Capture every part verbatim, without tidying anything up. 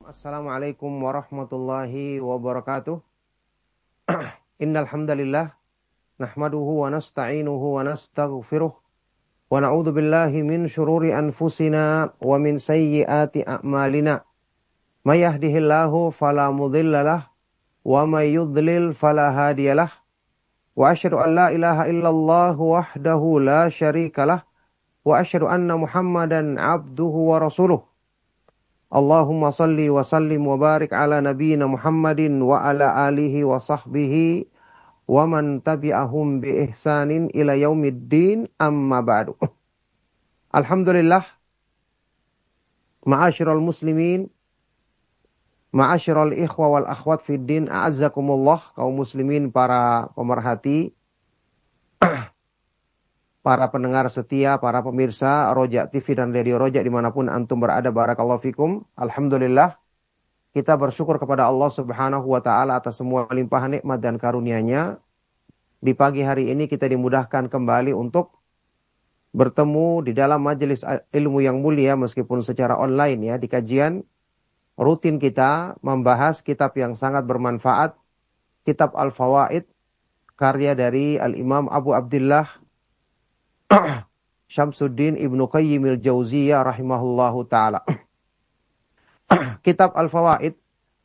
Assalamualaikum warahmatullahi wabarakatuh. Innal hamdalillah nahmaduhu wa nasta'inuhu wa nastaghfiruh wa na'udzu billahi min shururi anfusina wa min sayyiati a'malina. May yahdihillahu fala mudhillalah wa may yudlil fala hadiyalah. Wa asyhadu an la ilaha illallah wahdahu la syarikalah wa asyhadu anna Muhammadan abduhu wa rasuluh. Allahumma salli wa sallim wa barik ala nabiyyina Muhammadin wa ala alihi wa sahbihi wa man tabi'ahum bi ihsanin ila yaumiddin, amma ba'du. Alhamdulillah, ma'asyiral muslimin, ma'asyiral ikhwa wal akhwat fid din, a'azzakumullah, kaum muslimin, para pemerhati, para pendengar setia, para pemirsa Roja T V dan Radio Roja dimanapun antum berada, barakallahu fikum. Alhamdulillah, kita bersyukur kepada Allah subhanahu wa ta'ala atas semua limpahan nikmat dan karunia-Nya. Di pagi hari ini kita dimudahkan kembali untuk bertemu di dalam majelis ilmu yang mulia, meskipun secara online ya, di kajian rutin kita membahas kitab yang sangat bermanfaat, kitab Al-Fawaid, karya dari Al-Imam Abu Abdullah Syamsuddin Ibnu Qayyim al-Jauziyah rahimahullahu ta'ala. Kitab Al-Fawaid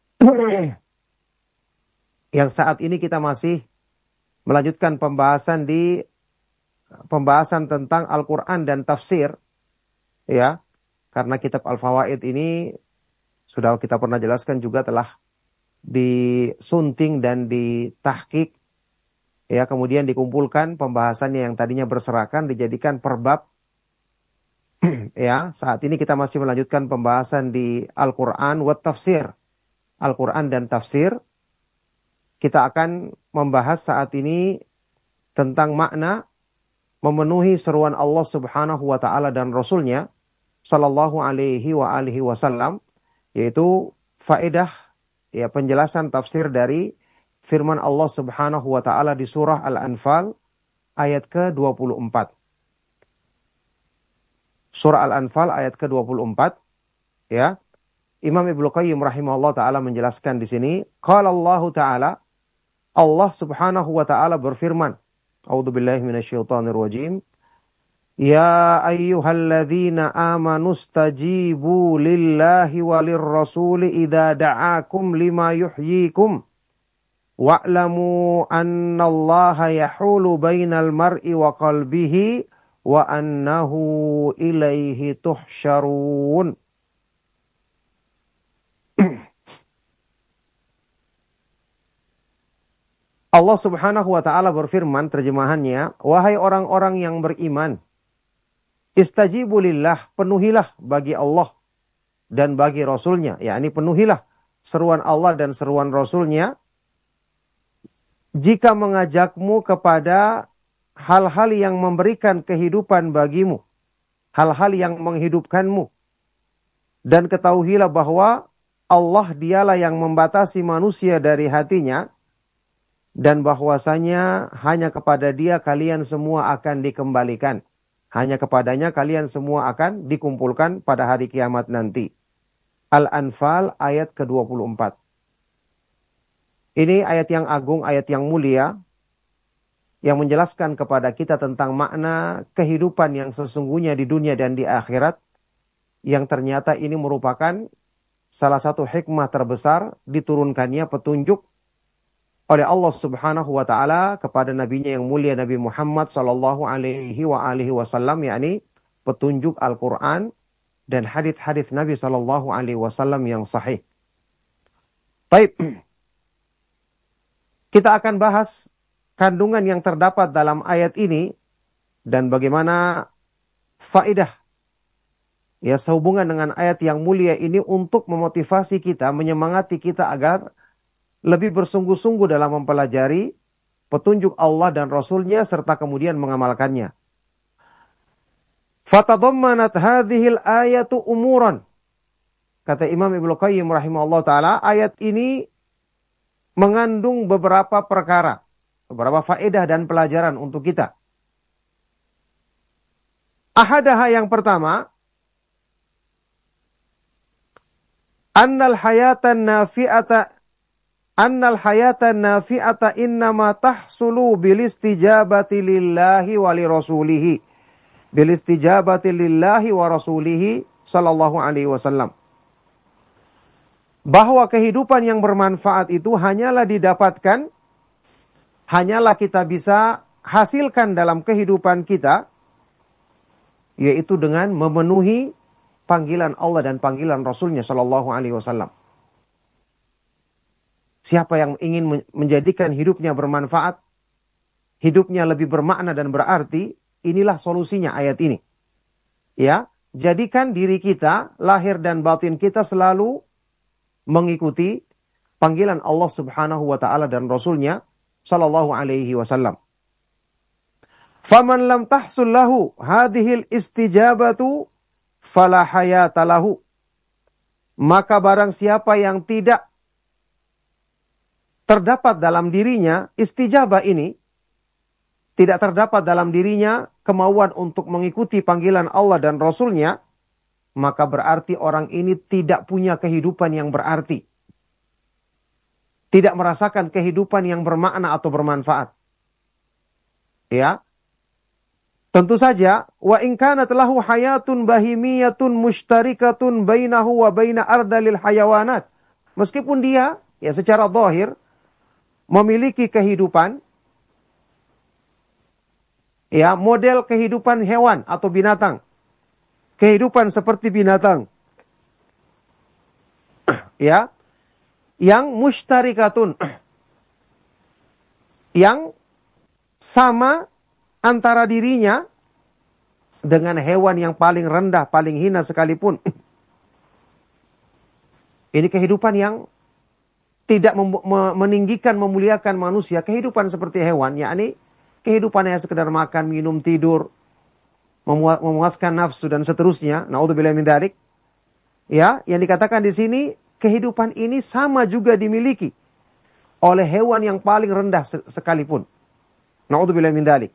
yang saat ini kita masih melanjutkan pembahasan di pembahasan tentang Al-Quran dan tafsir, ya, karena kitab Al-Fawaid ini sudah kita pernah jelaskan juga telah disunting dan ditahqiq, ya, kemudian dikumpulkan pembahasannya yang tadinya berserakan dijadikan per bab. Ya, saat ini kita masih melanjutkan pembahasan di Al-Quran wa tafsir, Al-Quran dan tafsir. Kita akan membahas saat ini tentang makna memenuhi seruan Allah subhanahu wa ta'ala dan Rasulnya sallallahu alaihi wa alihi wasallam, yaitu faedah, ya, penjelasan tafsir dari firman Allah subhanahu wa ta'ala di surah Al-Anfal ayat ke dua puluh empat. Surah Al-Anfal ayat ke dua puluh empat, ya. Imam Ibnu Qayyim rahimahullah ta'ala menjelaskan di sini, qala Allah ta'ala, Allah subhanahu wa ta'ala berfirman, a'udzubillahi minasyaitonir rajim, ya ayyuhalladzina amanu stajibu lillahi walir rasuli idza da'akum lima yuhyikum wa'lamu annallaha yahulu bainal mar'i wa qalbihi wa annahu ilaihi tuhsyarun. Allah subhanahu wa ta'ala berfirman, terjemahannya, wahai orang-orang yang beriman, istajibu lillah, penuhilah bagi Allah dan bagi Rasulnya, yakni penuhilah seruan Allah dan seruan Rasulnya jika mengajakmu kepada hal-hal yang memberikan kehidupan bagimu, hal-hal yang menghidupkanmu. Dan ketahuilah bahwa Allah dialah yang membatasi manusia dari hatinya, dan bahwasanya hanya kepada Dia kalian semua akan dikembalikan. Hanya kepadanya kalian semua akan dikumpulkan pada hari kiamat nanti. Al-Anfal ayat ke dua puluh empat. Ini ayat yang agung, ayat yang mulia, yang menjelaskan kepada kita tentang makna kehidupan yang sesungguhnya di dunia dan di akhirat, yang ternyata ini merupakan salah satu hikmah terbesar diturunkannya petunjuk oleh Allah subhanahu wa ta'ala kepada nabinya yang mulia Nabi Muhammad sallallahu alaihi wa alihi wasallam, yakni petunjuk Al-Quran dan hadits-hadits Nabi sallallahu alaihi wasallam yang sahih. Baik, kita akan bahas kandungan yang terdapat dalam ayat ini dan bagaimana faedah, ya, sehubungan dengan ayat yang mulia ini untuk memotivasi kita, menyemangati kita agar lebih bersungguh-sungguh dalam mempelajari petunjuk Allah dan Rasulnya serta kemudian mengamalkannya. Fatadammanat hadhil ayatu umuran. Kata Imam Ibnu Qayyim rahimahullah ta'ala, ayat ini mengandung beberapa perkara, beberapa faedah dan pelajaran untuk kita. Ahadaha, yang pertama, Annal hayatan nafi'ata annal hayatan nafi'ata innama tahsulu bil istijabati lillahi wa li rasulihi. Bil istijabati lillahi wa rasulihi sallallahu alaihi wasallam. Bahwa kehidupan yang bermanfaat itu hanyalah didapatkan, hanyalah kita bisa hasilkan dalam kehidupan kita, yaitu dengan memenuhi panggilan Allah dan panggilan Rasulnya sallallahu alaihi wasallam. Siapa yang ingin menjadikan hidupnya bermanfaat, hidupnya lebih bermakna dan berarti, inilah solusinya ayat ini. Ya, jadikan diri kita, lahir dan batin kita selalu mengikuti panggilan Allah Subhanahu wa taala dan Rasulnya sallallahu alaihi wasallam. Faman lam tahsul lahu hadhil istijabatu fala hayata lahu. Maka barang siapa yang tidak terdapat dalam dirinya istijabah ini, tidak terdapat dalam dirinya kemauan untuk mengikuti panggilan Allah dan Rasulnya, maka berarti orang ini tidak punya kehidupan yang berarti. Tidak merasakan kehidupan yang bermakna atau bermanfaat. Ya. Tentu saja, wa in kanat lahu hayatun bahimiyatun mushtarikatun bainahu wa baina ardalil hayawanat. Meskipun dia, ya secara zahir, memiliki kehidupan, ya model kehidupan hewan atau binatang. Kehidupan seperti binatang. Ya. Yang mushtarikatun. Yang sama antara dirinya dengan hewan yang paling rendah, paling hina sekalipun. Ini kehidupan yang tidak mem- meninggikan, memuliakan manusia. Kehidupan seperti hewan, yakni kehidupannya sekedar makan, minum, tidur, memuaskan nafsu dan seterusnya. Naudzubillah min dzalik. Ya, yang dikatakan di sini kehidupan ini sama juga dimiliki oleh hewan yang paling rendah sekalipun. Naudzubillah min dzalik.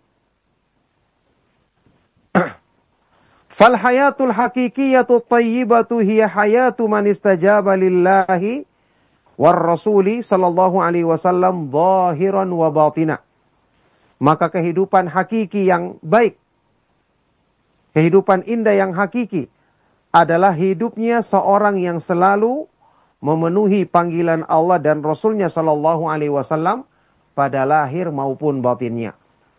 Fal hayatul haqiqiyatu thayyibatu hiya hayatu man istajaba lillahi war rasuli sallallahu alaihi wasallam zahiran wa batina. Maka kehidupan hakiki yang baik, kehidupan indah yang hakiki adalah hidupnya seorang yang selalu memenuhi panggilan Allah dan Rasulnya sallallahu alaihi wasallam pada lahir maupun batinnya.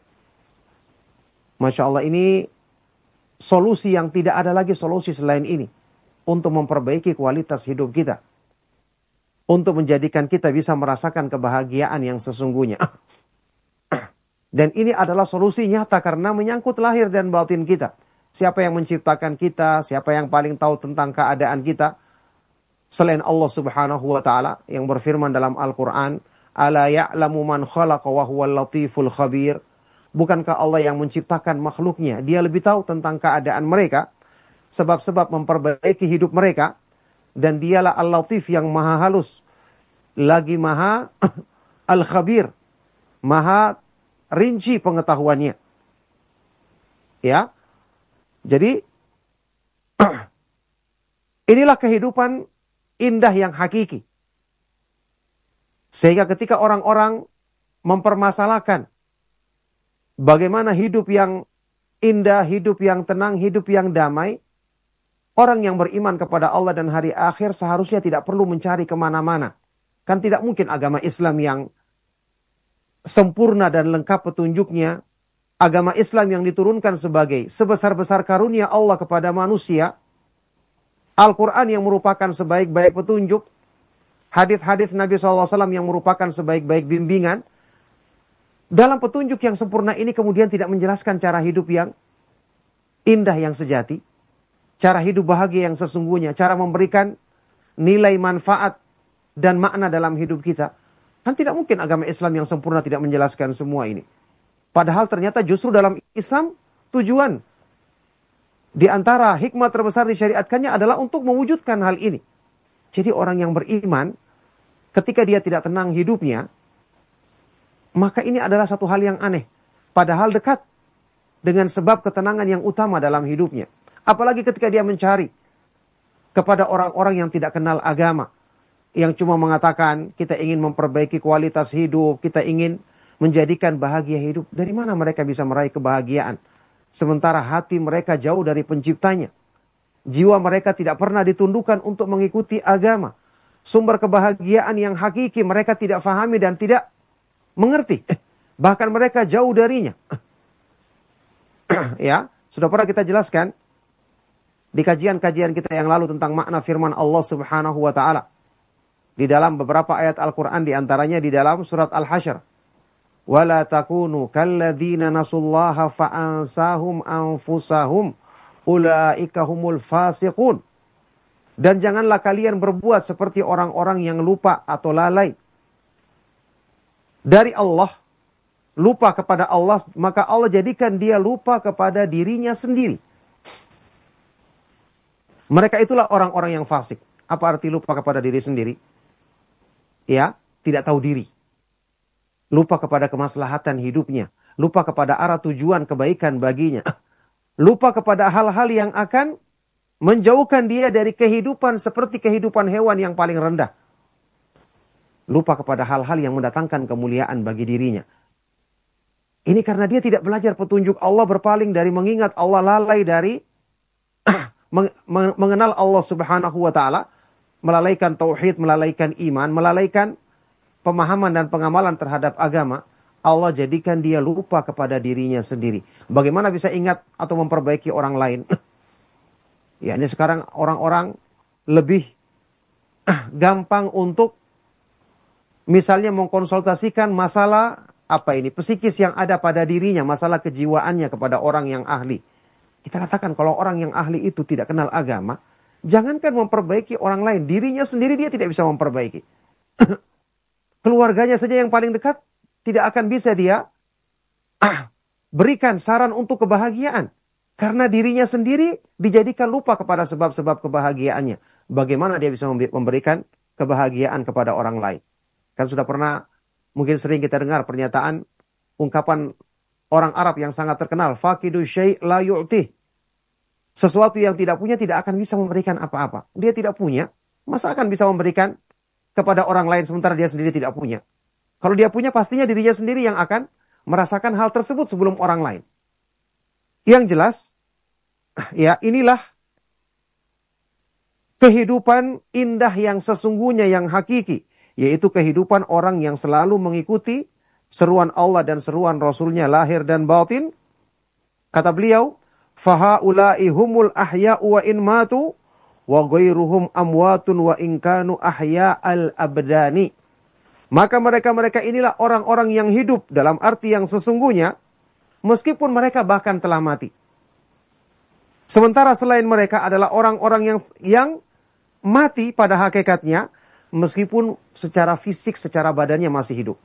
Masya Allah, ini solusi yang tidak ada lagi solusi selain ini untuk memperbaiki kualitas hidup kita, untuk menjadikan kita bisa merasakan kebahagiaan yang sesungguhnya. Dan ini adalah solusi nyata karena menyangkut lahir dan batin kita. Siapa yang menciptakan kita, siapa yang paling tahu tentang keadaan kita selain Allah Subhanahu wa taala yang berfirman dalam Al-Qur'an, "Ala ya'lamu man khalaqa wa huwal latiful khabir." Bukankah Allah yang menciptakan makhluknya, dia lebih tahu tentang keadaan mereka, sebab-sebab memperbaiki hidup mereka, dan dialah Al-Latif yang maha halus, lagi maha Al-Khabir, maha rinci pengetahuannya. Ya. Jadi inilah kehidupan indah yang hakiki. Sehingga ketika orang-orang mempermasalahkan bagaimana hidup yang indah, hidup yang tenang, hidup yang damai, orang yang beriman kepada Allah dan hari akhir seharusnya tidak perlu mencari kemana-mana. Kan tidak mungkin agama Islam yang sempurna dan lengkap petunjuknya, agama Islam yang diturunkan sebagai sebesar-besar karunia Allah kepada manusia, Al-Quran yang merupakan sebaik-baik petunjuk, hadits-hadits Nabi shallallahu alaihi wasallam yang merupakan sebaik-baik bimbingan, dalam petunjuk yang sempurna ini kemudian tidak menjelaskan cara hidup yang indah yang sejati, cara hidup bahagia yang sesungguhnya, cara memberikan nilai manfaat dan makna dalam hidup kita. Kan tidak mungkin agama Islam yang sempurna tidak menjelaskan semua ini. Padahal ternyata justru dalam Islam tujuan di antara hikmah terbesar disyariatkannya adalah untuk mewujudkan hal ini. Jadi orang yang beriman ketika dia tidak tenang hidupnya, maka ini adalah satu hal yang aneh. Padahal dekat dengan sebab ketenangan yang utama dalam hidupnya. Apalagi ketika dia mencari kepada orang-orang yang tidak kenal agama, yang cuma mengatakan kita ingin memperbaiki kualitas hidup, kita ingin menjadikan bahagia hidup. Dari mana mereka bisa meraih kebahagiaan? Sementara hati mereka jauh dari penciptanya. Jiwa mereka tidak pernah ditundukkan untuk mengikuti agama. Sumber kebahagiaan yang hakiki mereka tidak fahami dan tidak mengerti. Bahkan mereka jauh darinya. Ya, sudah pernah kita jelaskan di kajian-kajian kita yang lalu tentang makna firman Allah Subhanahu wa taala di dalam beberapa ayat Al-Qur'an, di antaranya di dalam surat Al-Hasyr. Wala takunu kalladzina nasullaha fa'ansahum anfusahum ulaika humul fasiqun. Dan janganlah kalian berbuat seperti orang-orang yang lupa atau lalai dari Allah, lupa kepada Allah, maka Allah jadikan dia lupa kepada dirinya sendiri. Mereka itulah orang-orang yang fasik. Apa arti lupa kepada diri sendiri? Ya, tidak tahu diri. Lupa kepada kemaslahatan hidupnya. Lupa kepada arah tujuan kebaikan baginya. Lupa kepada hal-hal yang akan menjauhkan dia dari kehidupan seperti kehidupan hewan yang paling rendah. Lupa kepada hal-hal yang mendatangkan kemuliaan bagi dirinya. Ini karena dia tidak belajar petunjuk Allah, berpaling dari mengingat Allah, lalai dari mengenal Allah Subhanahu wa taala, melalaikan tauhid, melalaikan iman, melalaikan pemahaman dan pengamalan terhadap agama. Allah jadikan dia lupa kepada dirinya sendiri. Bagaimana bisa ingat atau memperbaiki orang lain? Ya, ini sekarang orang-orang lebih gampang untuk misalnya mengkonsultasikan masalah apa ini, psikis yang ada pada dirinya, masalah kejiwaannya kepada orang yang ahli. Kita katakan kalau orang yang ahli itu tidak kenal agama, jangankan memperbaiki orang lain, dirinya sendiri dia tidak bisa memperbaiki. Keluarganya saja yang paling dekat tidak akan bisa dia ah, berikan saran untuk kebahagiaan. Karena dirinya sendiri dijadikan lupa kepada sebab-sebab kebahagiaannya. Bagaimana dia bisa memberikan kebahagiaan kepada orang lain? Kan sudah pernah, mungkin sering kita dengar pernyataan, ungkapan orang Arab yang sangat terkenal, faqidu syai' la yu'tih. Sesuatu yang tidak punya tidak akan bisa memberikan apa-apa. Dia tidak punya, masa akan bisa memberikan kepada orang lain sementara dia sendiri tidak punya? Kalau dia punya, pastinya dirinya sendiri yang akan merasakan hal tersebut sebelum orang lain. Yang jelas, ya inilah kehidupan indah yang sesungguhnya, yang hakiki. Yaitu kehidupan orang yang selalu mengikuti seruan Allah dan seruan Rasulnya lahir dan batin. Kata beliau, fahaula'i humul ahya'u wa in matu wa ghairuhum amwatun wa in kanu ahya'al abdani. Maka mereka-mereka inilah orang-orang yang hidup dalam arti yang sesungguhnya, meskipun mereka bahkan telah mati. Sementara selain mereka adalah orang-orang yang yang mati pada hakikatnya, meskipun secara fisik, secara badannya masih hidup.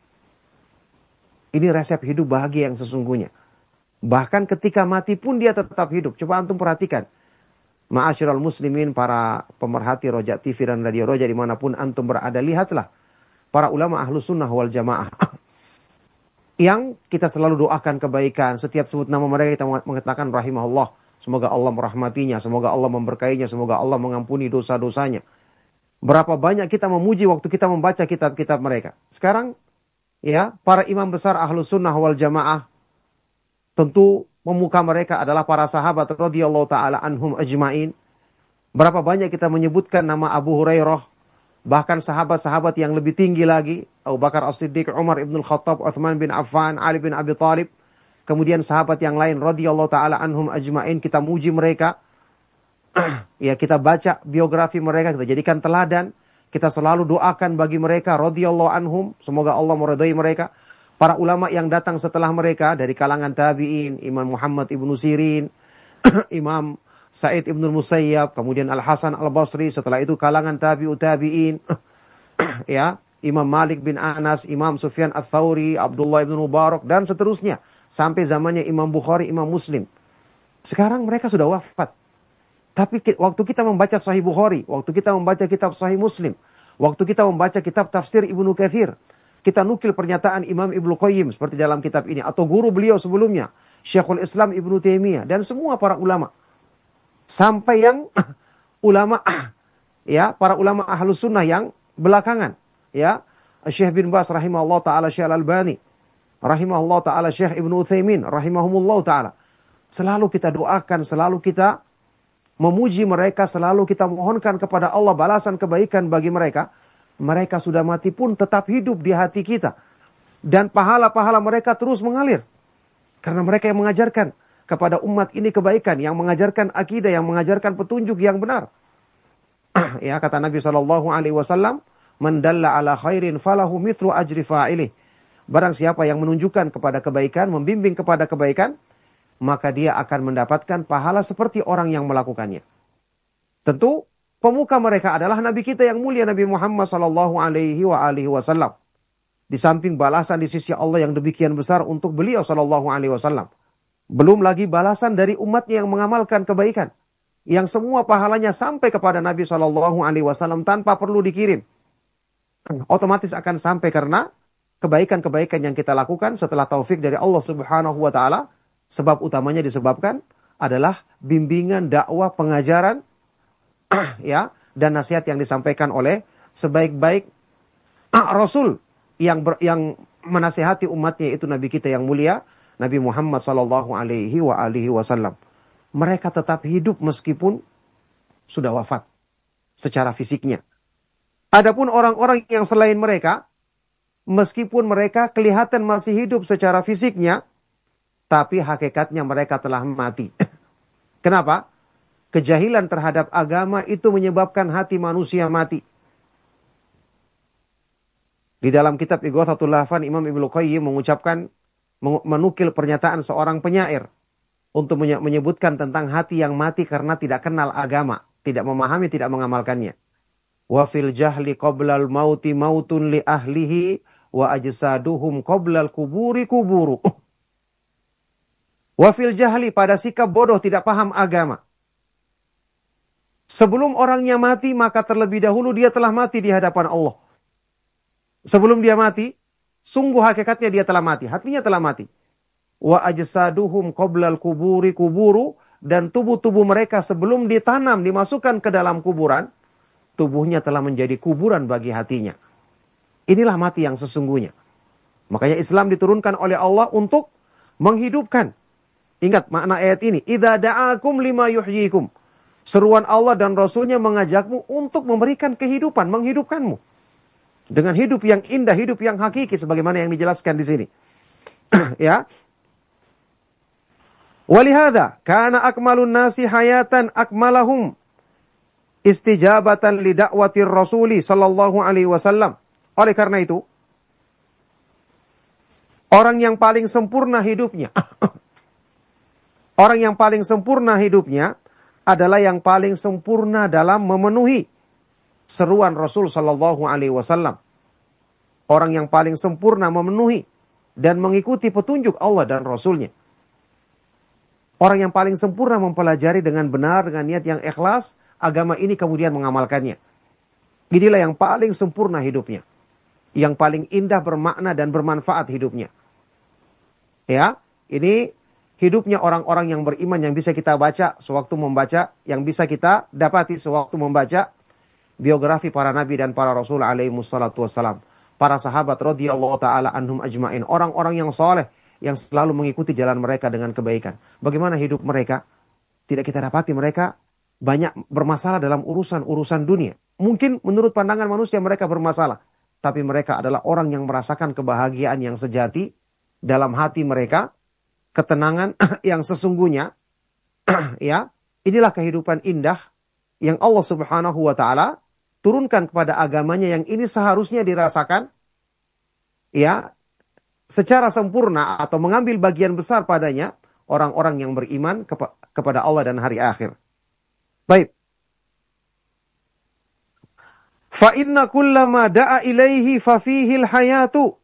Ini resep hidup bahagia yang sesungguhnya. Bahkan ketika mati pun dia tetap hidup. Coba antum perhatikan. Ma'asyiral muslimin, para pemerhati Roja T V dan Radio Roja dimanapun antum berada, lihatlah para ulama ahlu sunnah wal jamaah yang kita selalu doakan kebaikan. Setiap sebut nama mereka kita mengatakan rahimahullah. Semoga Allah merahmatinya, semoga Allah memberkainya, semoga Allah mengampuni dosa-dosanya. Berapa banyak kita memuji waktu kita membaca kitab-kitab mereka. Sekarang, ya, para imam besar ahlu sunnah wal jamaah, tentu memuka mereka adalah para sahabat radhiyallahu ta'ala anhum ajma'in. Berapa banyak kita menyebutkan nama Abu Hurairah, bahkan sahabat-sahabat yang lebih tinggi lagi, Abu Bakar As-Siddiq, Umar ibn Khattab, Uthman bin Affan, Ali bin Abi Thalib, kemudian sahabat yang lain radhiyallahu ta'ala anhum ajma'in, kita muji mereka. Ya, kita baca biografi mereka, kita jadikan teladan, kita selalu doakan bagi mereka radhiyallahu anhum, semoga Allah meridai mereka. Para ulama yang datang setelah mereka dari kalangan tabi'in, Imam Muhammad ibnu Sirin, Imam Sa'id ibnu Musayyab, kemudian Al-Hasan Al-Basri, setelah itu kalangan tabi'ut tabi'in, ya, Imam Malik bin Anas, Imam Sufyan Ats-Tsauri, Abdullah ibnu Mubarak, dan seterusnya sampai zamannya Imam Bukhari, Imam Muslim. Sekarang mereka sudah wafat. Tapi waktu kita membaca Sahih Bukhari, waktu kita membaca kitab Sahih Muslim, waktu kita membaca kitab tafsir Ibnu Katsir, kita nukil pernyataan Imam Ibnu Qayyim seperti dalam kitab ini, atau guru beliau sebelumnya, Syekhul Islam Ibnu Taimiyah, dan semua para ulama. Sampai yang ulama ya, para ulama ahlus sunnah yang belakangan, ya, Syekh bin Bas rahimahullah taala, Syekh Al-Albani rahimahullah taala, Syekh Ibnu Utsaimin rahimahumullah taala. Selalu kita doakan, selalu kita memuji mereka, selalu kita mohonkan kepada Allah balasan kebaikan bagi mereka. Mereka sudah mati pun tetap hidup di hati kita. Dan pahala-pahala mereka terus mengalir. Karena mereka yang mengajarkan kepada umat ini kebaikan, yang mengajarkan akidah, yang mengajarkan petunjuk yang benar. Ya, kata Nabi shallallahu alaihi wasallam, "Man dalla ala khairin falahu mithlu ajri fa'ilih." Barang siapa yang menunjukkan kepada kebaikan, membimbing kepada kebaikan, maka dia akan mendapatkan pahala seperti orang yang melakukannya. Tentu pemuka mereka adalah Nabi kita yang mulia, Nabi Muhammad sallallahu alaihi wa alihi wasallam. Di samping balasan di sisi Allah yang demikian besar untuk beliau sallallahu alaihi wasallam, belum lagi balasan dari umatnya yang mengamalkan kebaikan, yang semua pahalanya sampai kepada Nabi sallallahu alaihi wasallam tanpa perlu dikirim. Otomatis akan sampai karena kebaikan-kebaikan yang kita lakukan setelah taufik dari Allah Subhanahu wa taala. Sebab utamanya disebabkan adalah bimbingan, dakwah, pengajaran ya, dan nasihat yang disampaikan oleh sebaik-baik Rasul yang ber, yang menasihati umatnya, itu Nabi kita yang mulia, Nabi Muhammad sallallahu alaihi wa alihi wasallam. Mereka tetap hidup meskipun sudah wafat secara fisiknya. Adapun orang-orang yang selain mereka, meskipun mereka kelihatan masih hidup secara fisiknya, tapi hakikatnya mereka telah mati. Kenapa? Kejahilan terhadap agama itu menyebabkan hati manusia mati. Di dalam kitab Ighathatul Lahfan, Imam Ibnu Qayyim mengucapkan, menukil pernyataan seorang penyair untuk menyebutkan tentang hati yang mati karena tidak kenal agama, tidak memahami, tidak mengamalkannya. Wa fil jahli qoblal mauti mautun li ahlihi wa ajsaduhum qoblal kuburi kuburu. Wa fil jahli, pada sikap bodoh tidak paham agama. Sebelum orangnya mati, maka terlebih dahulu dia telah mati di hadapan Allah. Sebelum dia mati, sungguh hakikatnya dia telah mati, hatinya telah mati. Wa ajsaduhum qoblal kuburi kuburu, dan tubuh-tubuh mereka sebelum ditanam, dimasukkan ke dalam kuburan, tubuhnya telah menjadi kuburan bagi hatinya. Inilah mati yang sesungguhnya. Makanya Islam diturunkan oleh Allah untuk menghidupkan. Ingat makna ayat ini. Idza da'akum lima yuhyikum. Seruan Allah dan Rasulnya mengajakmu untuk memberikan kehidupan, menghidupkanmu. Dengan hidup yang indah, hidup yang hakiki, sebagaimana yang dijelaskan di sini. Ya. Walihada, kana akmalun nasi hayatan akmalahum istijabatan li da'watir Rasuli sallallahu alaihi wasallam. Oleh karena itu, orang yang paling sempurna hidupnya, orang yang paling sempurna hidupnya adalah yang paling sempurna dalam memenuhi seruan Rasul sallallahu alaihi wasallam. Orang yang paling sempurna memenuhi dan mengikuti petunjuk Allah dan Rasulnya. Orang yang paling sempurna mempelajari dengan benar, dengan niat yang ikhlas agama ini, kemudian mengamalkannya. Inilah yang paling sempurna hidupnya. Yang paling indah, bermakna dan bermanfaat hidupnya. Ya, ini hidupnya orang-orang yang beriman yang bisa kita baca sewaktu membaca, yang bisa kita dapati sewaktu membaca biografi para nabi dan para rasul alaihi wassalatu wassalam. Para sahabat radhiyallahu taala anhum ajmain, orang-orang yang soleh yang selalu mengikuti jalan mereka dengan kebaikan. Bagaimana hidup mereka? Tidak kita dapati mereka banyak bermasalah dalam urusan-urusan dunia. Mungkin menurut pandangan manusia mereka bermasalah, tapi mereka adalah orang yang merasakan kebahagiaan yang sejati dalam hati mereka, ketenangan yang sesungguhnya. Ya, inilah kehidupan indah yang Allah Subhanahu wa taala turunkan kepada agamanya, yang ini seharusnya dirasakan ya secara sempurna atau mengambil bagian besar padanya orang-orang yang beriman kepa- kepada Allah dan hari akhir. Baik. Fa inna kullama da'a ilaihi fa fihil hayatu.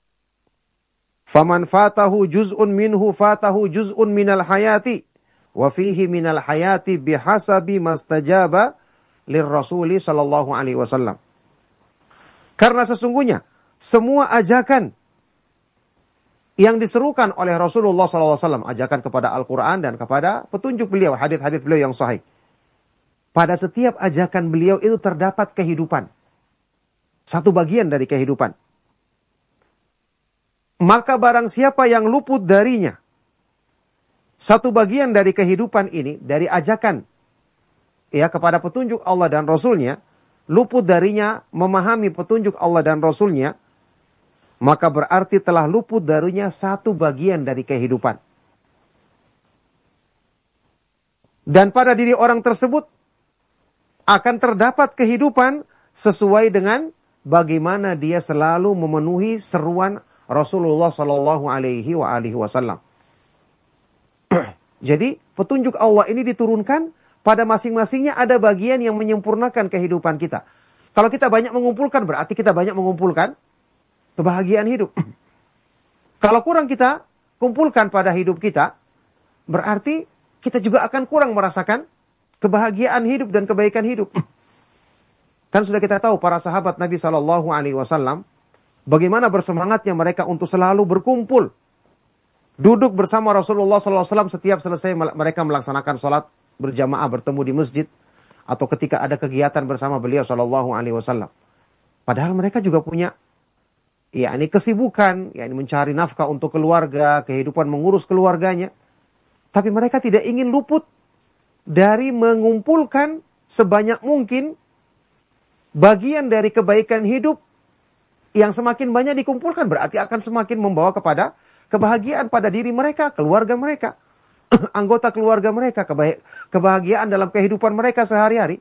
Faman fatahu juz'un minhu fatahu juz'un minal hayati. Wa fihi minal hayati bihasabi mastajaba lirrasuli sallallahu alaihi wasallam. Karena sesungguhnya semua ajakan yang diserukan oleh Rasulullah sallallahu alaihi wasallam, ajakan kepada Al-Quran dan kepada petunjuk beliau, hadits-hadits beliau yang sahih, pada setiap ajakan beliau itu terdapat kehidupan. Satu bagian dari kehidupan. Maka barang siapa yang luput darinya, satu bagian dari kehidupan ini, dari ajakan ya kepada petunjuk Allah dan Rasulnya, luput darinya memahami petunjuk Allah dan Rasulnya, maka berarti telah luput darinya satu bagian dari kehidupan. Dan pada diri orang tersebut akan terdapat kehidupan sesuai dengan bagaimana dia selalu memenuhi seruan Rasulullah Shallallahu Alaihi Wasallam. Jadi petunjuk Allah ini diturunkan pada masing-masingnya ada bagian yang menyempurnakan kehidupan kita. Kalau kita banyak mengumpulkan berarti kita banyak mengumpulkan kebahagiaan hidup. Kalau kurang kita kumpulkan pada hidup kita, berarti kita juga akan kurang merasakan kebahagiaan hidup dan kebaikan hidup. Kan sudah kita tahu para sahabat Nabi Shallallahu Alaihi Wasallam bagaimana bersemangatnya mereka untuk selalu berkumpul, duduk bersama Rasulullah Shallallahu Alaihi Wasallam setiap selesai mereka melaksanakan sholat berjamaah bertemu di masjid atau ketika ada kegiatan bersama beliau Shallallahu Alaihi Wasallam. Padahal mereka juga punya ya ini kesibukan, ya ini mencari nafkah untuk keluarga, kehidupan mengurus keluarganya. Tapi mereka tidak ingin luput dari mengumpulkan sebanyak mungkin bagian dari kebaikan hidup yang semakin banyak dikumpulkan berarti akan semakin membawa kepada kebahagiaan pada diri mereka, keluarga mereka, anggota keluarga mereka, kebahagiaan dalam kehidupan mereka sehari-hari.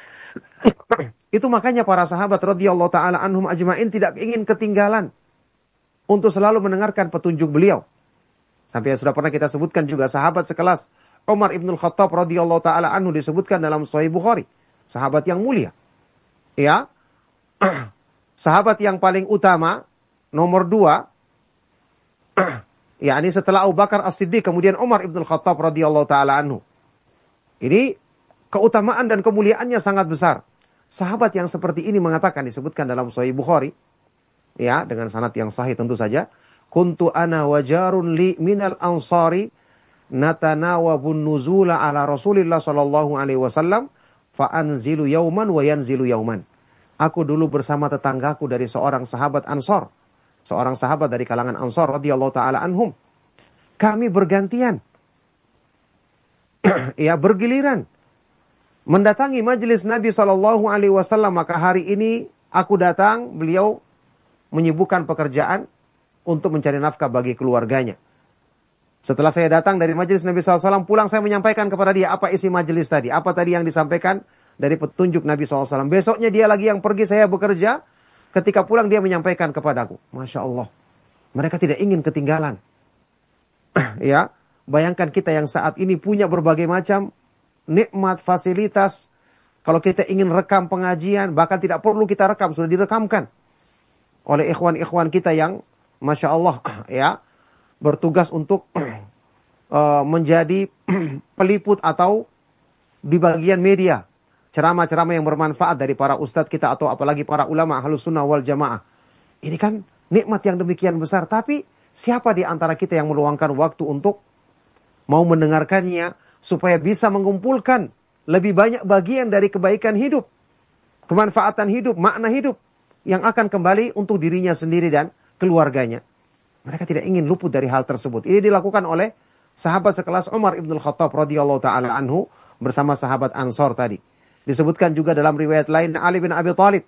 Itu makanya para sahabat radhiyallahu taala anhum ajmain tidak ingin ketinggalan untuk selalu mendengarkan petunjuk beliau. Sampai yang sudah pernah kita sebutkan juga sahabat sekelas Umar ibn Khattab radhiyallahu taala anhu disebutkan dalam Sahih Bukhari, sahabat yang mulia. Ya. Sahabat yang paling utama nomor dua yakni setelah Abu Bakar As-Siddiq kemudian Umar ibn Khattab radhiyallahu taala anhu. Ini keutamaan dan kemuliaannya sangat besar. Sahabat yang seperti ini mengatakan disebutkan dalam Sahih Bukhari ya dengan sanad yang sahih tentu saja. Kuntu ana wajarun li minal ansari natanawabun nuzula ala Rasulillah sallallahu alaihi wasallam fa anzilu yauman wa yanzilu yauman. Aku dulu bersama tetanggaku dari seorang sahabat Ansor, seorang sahabat dari kalangan Ansor radhiyallahu taala anhum. Kami bergantian ya bergiliran mendatangi majelis Nabi sallallahu alaihi wasallam, maka hari ini aku datang, beliau menyibukkan pekerjaan untuk mencari nafkah bagi keluarganya. Setelah saya datang dari majelis Nabi shallallahu alaihi wasallam, pulang saya menyampaikan kepada dia apa isi majelis tadi. Apa tadi yang disampaikan dari petunjuk Nabi shallallahu alaihi wasallam. Besoknya dia lagi yang pergi, saya bekerja. Ketika pulang dia menyampaikan kepadaku. Masya Allah. Mereka tidak ingin ketinggalan. Ya, bayangkan kita yang saat ini punya berbagai macam nikmat, fasilitas. Kalau kita ingin rekam pengajian, bahkan tidak perlu kita rekam, sudah direkamkan oleh ikhwan-ikhwan kita yang Masya Allah, ya, bertugas untuk uh, menjadi peliput atau di bagian media. Ceramah-ceramah yang bermanfaat dari para ustadz kita atau apalagi para ulama ahlus sunnah wal jamaah. Ini kan nikmat yang demikian besar. Tapi siapa di antara kita yang meluangkan waktu untuk mau mendengarkannya supaya bisa mengumpulkan lebih banyak bagian dari kebaikan hidup, kemanfaatan hidup, makna hidup yang akan kembali untuk dirinya sendiri dan keluarganya. Mereka tidak ingin luput dari hal tersebut. Ini dilakukan oleh sahabat sekelas Umar ibn Khattab radhiyallahu taala anhu bersama sahabat Ansor tadi. Disebutkan juga dalam riwayat lain Ali bin Abi Thalib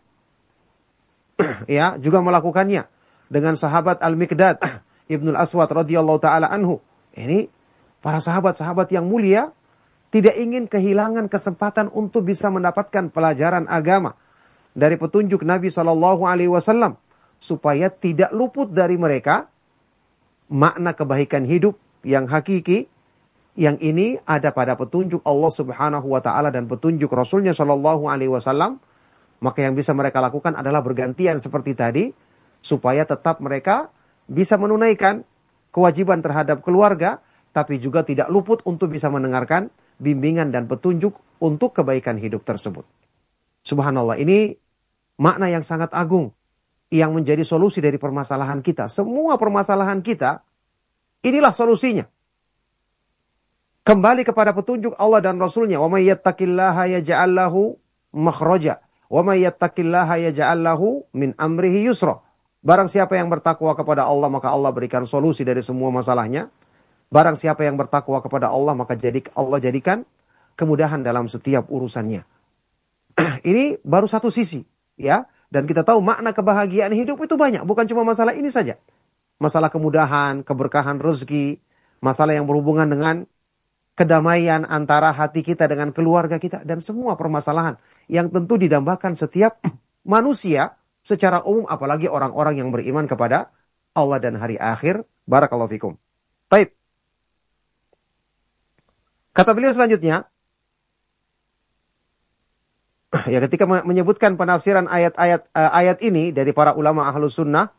ya juga melakukannya dengan sahabat Al-Miqdad Ibnul Aswad radhiyallahu taala anhu. Ini para sahabat-sahabat yang mulia tidak ingin kehilangan kesempatan untuk bisa mendapatkan pelajaran agama dari petunjuk Nabi shallallahu alaihi wasallam supaya tidak luput dari mereka makna kebaikan hidup yang hakiki, yang ini ada pada petunjuk Allah Subhanahu wa taala dan petunjuk Rasulnya Shallallahu alaihi wasallam. Maka yang bisa mereka lakukan adalah bergantian seperti tadi supaya tetap mereka bisa menunaikan kewajiban terhadap keluarga, tapi juga tidak luput untuk bisa mendengarkan bimbingan dan petunjuk untuk kebaikan hidup tersebut. Subhanallah, ini makna yang sangat agung yang menjadi solusi dari permasalahan kita. Semua permasalahan kita, inilah solusinya. Kembali kepada petunjuk Allah dan Rasulnya. Wa may yattaqillaha yaj'al lahu makhraja. Wa may yattaqillaha yaj'al lahu min amrihi yusra. Barang siapa yang bertakwa kepada Allah, maka Allah berikan solusi dari semua masalahnya. Barang siapa yang bertakwa kepada Allah, maka jadi Allah jadikan kemudahan dalam setiap urusannya. Ini baru satu sisi, ya. Dan kita tahu makna kebahagiaan hidup itu banyak, bukan cuma masalah ini saja. Masalah kemudahan, keberkahan rezeki, masalah yang berhubungan dengan kedamaian antara hati kita dengan keluarga kita, dan semua permasalahan yang tentu didambakan setiap manusia secara umum, apalagi orang-orang yang beriman kepada Allah dan hari akhir. Barakallahu fikum. Baik. Kata beliau selanjutnya, ya ketika menyebutkan penafsiran ayat-ayat uh, ayat ini dari para ulama ahlus sunnah,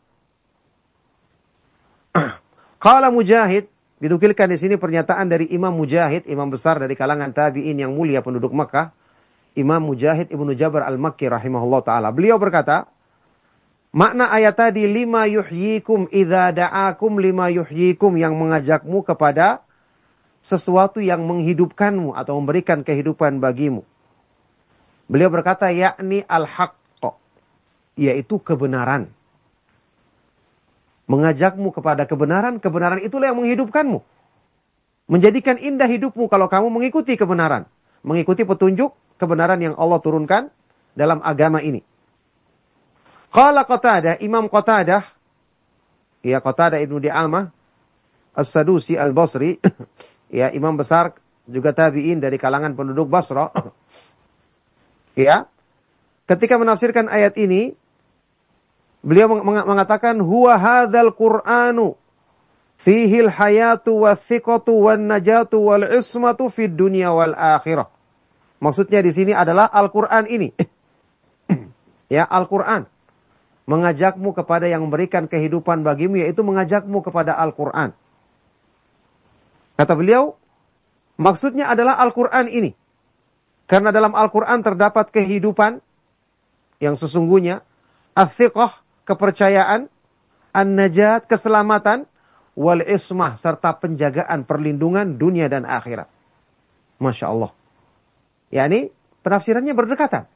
qala Mujahid, dinukilkan di sini pernyataan dari Imam Mujahid, imam besar dari kalangan tabi'in yang mulia penduduk Makkah, Imam Mujahid Ibnu Jabr Al-Makki rahimahullah taala. Beliau berkata, makna ayat tadi, lima yuhyikum idza da'akum lima yuhyikum, yang mengajakmu kepada sesuatu yang menghidupkanmu atau memberikan kehidupan bagimu. Beliau berkata, yakni al-haqq, yaitu kebenaran. Mengajakmu kepada kebenaran, kebenaran itulah yang menghidupkanmu. Menjadikan indah hidupmu kalau kamu mengikuti kebenaran. Mengikuti petunjuk kebenaran yang Allah turunkan dalam agama ini. Qala Qatadah, Imam Qatadah, ya Qatadah Ibnu Di'amah As-Sadusi Al-Basri, ya imam besar juga tabi'in dari kalangan penduduk Basra. Ya, ketika menafsirkan ayat ini, beliau mengatakan, huwa hadzal Qur'anu fihil hayatu wathiqatu wan najatu wal ismatu fid dunya wal akhirah. Maksudnya di sini adalah Al-Qur'an ini. Ya, Al-Qur'an mengajakmu kepada yang memberikan kehidupan bagimu, yaitu mengajakmu kepada Al-Qur'an. Kata beliau, maksudnya adalah Al-Qur'an ini. Karena dalam Al-Qur'an terdapat kehidupan yang sesungguhnya, ats-thiqah, kepercayaan, an-najat, keselamatan, wal ismah, serta penjagaan, perlindungan dunia dan akhirat. Masya Allah. Yani penafsirannya berdekatan.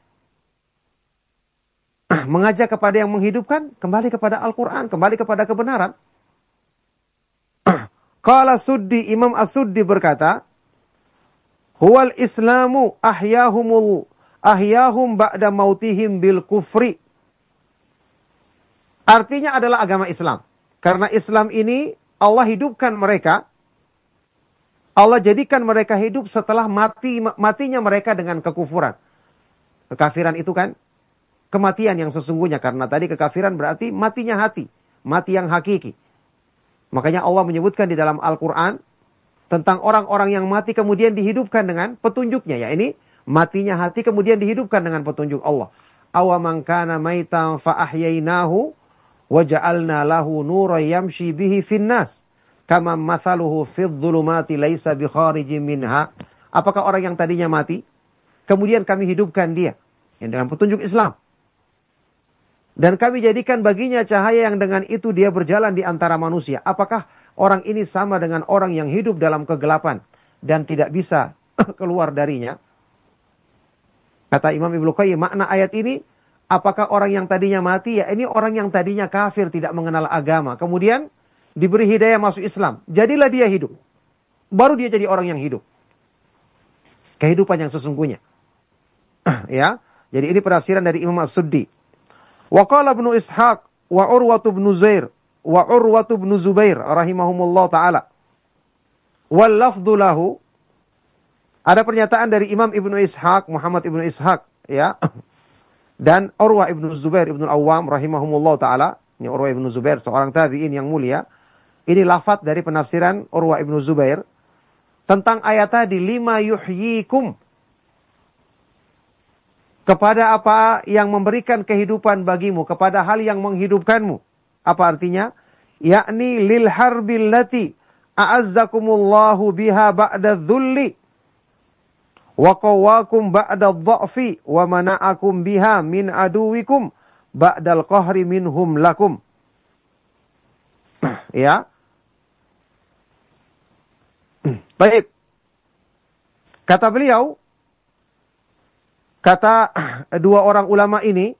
Mengajak kepada yang menghidupkan, kembali kepada Al-Quran, kembali kepada kebenaran. Qala Suddi, Imam As-Suddi berkata, huwal islamu ahyahumul ahyahum ba'da mautihim bil kufri. Artinya adalah agama Islam. Karena Islam ini Allah hidupkan mereka, Allah jadikan mereka hidup setelah mati matinya mereka dengan kekufuran. Kekafiran itu kan kematian yang sesungguhnya, karena tadi kekafiran berarti matinya hati, mati yang hakiki. Makanya Allah menyebutkan di dalam Al-Quran tentang orang-orang yang mati kemudian dihidupkan dengan petunjuknya. Ya ini matinya hati kemudian dihidupkan dengan petunjuk Allah. Awaman kana maitan fa ahyainahu wa ja'alna lahu nuran yamshi bihi finnas kama mathaluhu fidh dhulumati laisa bi kharijin minha. Apakah orang yang tadinya mati kemudian kami hidupkan dia yang dengan petunjuk Islam? Dan kami jadikan baginya cahaya yang dengan itu dia berjalan di antara manusia. Apakah orang ini sama dengan orang yang hidup dalam kegelapan dan tidak bisa keluar darinya? Kata Imam Ibnu Qayyim, makna ayat ini, apakah orang yang tadinya mati? Ya ini orang yang tadinya kafir, tidak mengenal agama. Kemudian diberi hidayah masuk Islam. Jadilah dia hidup. Baru dia jadi orang yang hidup. Kehidupan yang sesungguhnya. Ya, jadi ini penafsiran dari Imam As-Suddi. Wa qala Ibnu Ishaq wa Urwatu ibn Zubair wa Urwatu ibn Zubair rahimahumullah taala. Wal lafdhu lahu, ada pernyataan dari Imam Ibnu Ishaq, Muhammad Ibnu Ishaq, ya. Dan Urwah Ibnu Zubair Ibnu Al-Awwam rahimahumullah taala. Ini Urwah Ibnu Zubair seorang tabi'in yang mulia. Ini lafaz dari penafsiran Urwah Ibnu Zubair tentang ayat tadi, lima yuhyikum, kepada apa yang memberikan kehidupan bagimu, kepada hal yang menghidupkanmu. Apa artinya? Yakni lil harbil lati a'azzakumullahu biha ba'da dhulli wa qawakum ba'da dha'fi wa mana'akum biha min aduwikum ba'dal qahri minhum lakum. Ya. Baik. Kata beliau, kata dua orang ulama ini,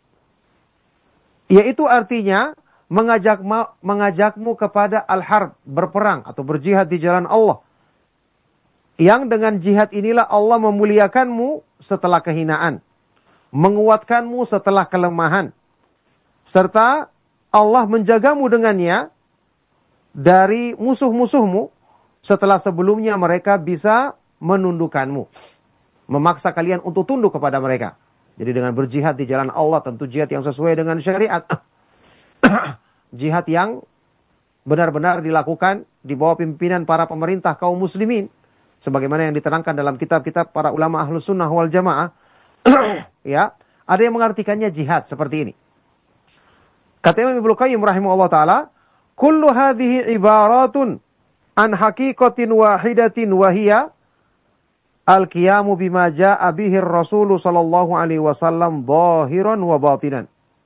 yaitu artinya mengajak mengajakmu kepada al-harb, berperang atau berjihad di jalan Allah. Yang dengan jihad inilah Allah memuliakanmu setelah kehinaan, menguatkanmu setelah kelemahan, serta Allah menjagamu dengannya dari musuh-musuhmu setelah sebelumnya mereka bisa menundukkanmu, memaksa kalian untuk tunduk kepada mereka. Jadi dengan berjihad di jalan Allah, tentu jihad yang sesuai dengan syariat. Jihad yang benar-benar dilakukan di bawah pimpinan para pemerintah kaum muslimin, sebagaimana yang diterangkan dalam kitab-kitab para ulama ahlus sunnah wal jamaah. Ya, ada yang mengartikannya jihad seperti ini. Kata Imam Ibnu Qayyim rahimahullah taala, kullu hadhihi ibaratun an haqiqatin wahidatin wa hiya al-qiyamu bima jaa'a bihi ar-rasul sallallahu alaihi wasallam zahiran wa batinan.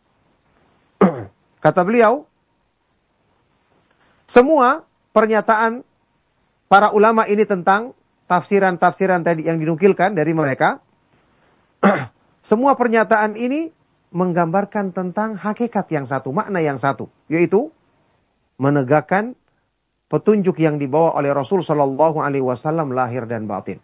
Kata beliau, semua pernyataan para ulama ini tentang tafsiran-tafsiran tadi yang dinukilkan dari mereka, semua pernyataan ini menggambarkan tentang hakikat yang satu, makna yang satu, yaitu menegakkan petunjuk yang dibawa oleh Rasul sallallahu alaihi wasallam lahir dan batin.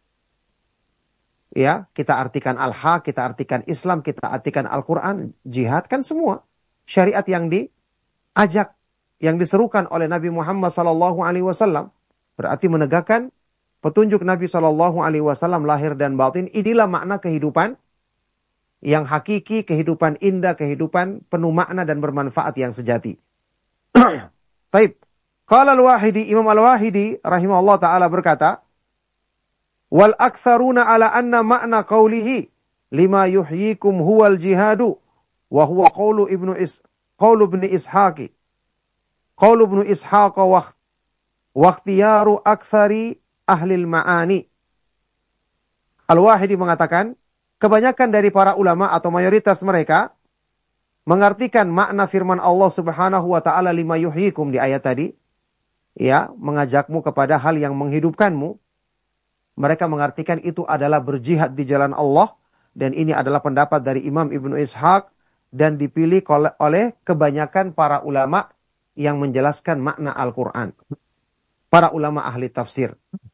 Ya, kita artikan al-haq, kita artikan Islam, kita artikan Al-Quran, jihad kan semua syariat yang diajak, yang diserukan oleh Nabi Muhammad sallallahu alaihi wasallam, berarti menegakkan petunjuk Nabi sallallahu alaihi wasallam lahir dan batin. Inilah makna kehidupan yang hakiki, kehidupan indah, kehidupan penuh makna dan bermanfaat yang sejati. Taib. Qala al-Wahidi, Imam al-Wahidi rahimahullah taala berkata, wal aktsaruna ala anna makna qawlihi lima yuhyikum huwal jihadu wa huwa qawlu ibnu is qawlu ibnu ishaqi qawlu ibnu ishaq wa ikhtiyaru aktsari ahli al-ma'ani. Al-Wahidi mengatakan, kebanyakan dari para ulama atau mayoritas mereka mengartikan makna firman Allah Subhanahu wa taala lima yuhyikum di ayat tadi, ya, mengajakmu kepada hal yang menghidupkanmu. Mereka mengartikan itu adalah berjihad di jalan Allah, dan ini adalah pendapat dari Imam Ibnu Ishaq dan dipilih oleh kebanyakan para ulama yang menjelaskan makna Al-Quran. Para ulama ahli tafsir.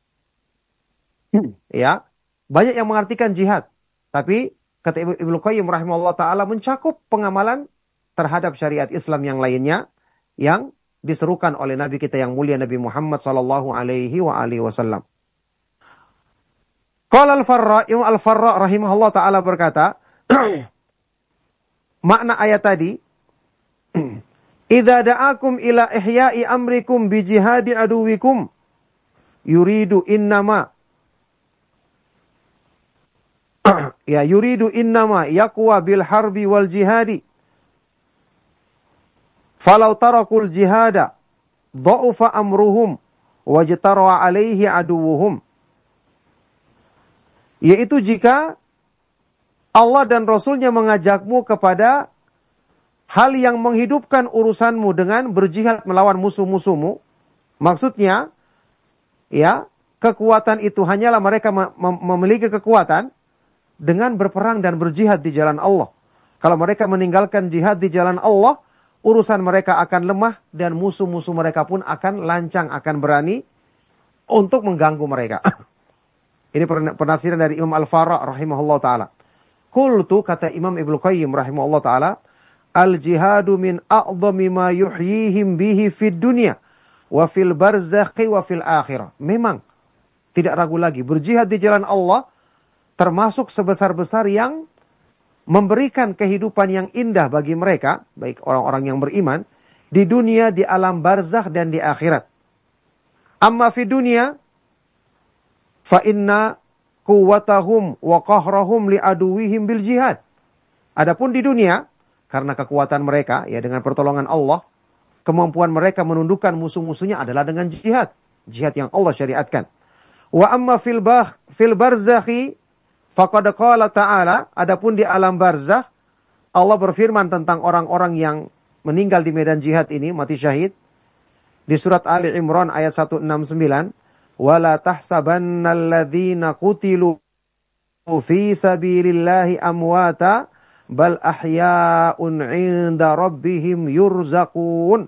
Ya, banyak yang mengartikan jihad, tapi kata Ibnu Qayyim rahimahullah taala mencakup pengamalan terhadap syariat Islam yang lainnya yang diserukan oleh Nabi kita yang mulia Nabi Muhammad sallallahu alaihi wa alihi wasallam. Qala al-Farra, Imam al-Farra rahimahullah taala berkata, makna ayat tadi, idza da'akum ila ihya'i amrikum bi jihadi aduwikum yuridu innama ya yuridu innama yaqwa bil harbi wal jihadi falau tarakul jihada dha'ufa amruhum wajtara alaihi aduwuhum. Yaitu jika Allah dan Rasulnya mengajakmu kepada hal yang menghidupkan urusanmu dengan berjihad melawan musuh-musuhmu, maksudnya ya, kekuatan itu hanyalah mereka mem- memiliki kekuatan dengan berperang dan berjihad di jalan Allah. Kalau mereka meninggalkan jihad di jalan Allah, urusan mereka akan lemah dan musuh-musuh mereka pun akan lancang, akan berani untuk mengganggu mereka. Ini penafsiran dari Imam Al-Farra rahimahullah ta'ala. Qultu, kata Imam Ibnu Qayyim rahimahullah ta'ala, al-jihadu min a'zami ma yuhyihim bihi fid dunya wa fil barzakhi wa fil akhirah. Memang, tidak ragu lagi, berjihad di jalan Allah termasuk sebesar-besar yang memberikan kehidupan yang indah bagi mereka, baik orang-orang yang beriman, di dunia, di alam barzakh, dan di akhirat. Amma fi dunia, fa inna quwwatahum wa qahrahum li aduwihim bil jihad. Adapun di dunia, karena kekuatan mereka, ya dengan pertolongan Allah, kemampuan mereka menundukkan musuh-musuhnya adalah dengan jihad. Jihad yang Allah syariatkan. Wa amma fil bah fil barzakhi faqad qala ta'ala, adapun di alam barzakh, Allah berfirman tentang orang-orang yang meninggal di medan jihad ini, mati syahid, di surat Ali Imran ayat seratus enam puluh sembilan, wala tahsabannalladzina qutilu fi sabilillahi amwata bal ahya'un 'inda rabbihim yurzaqun.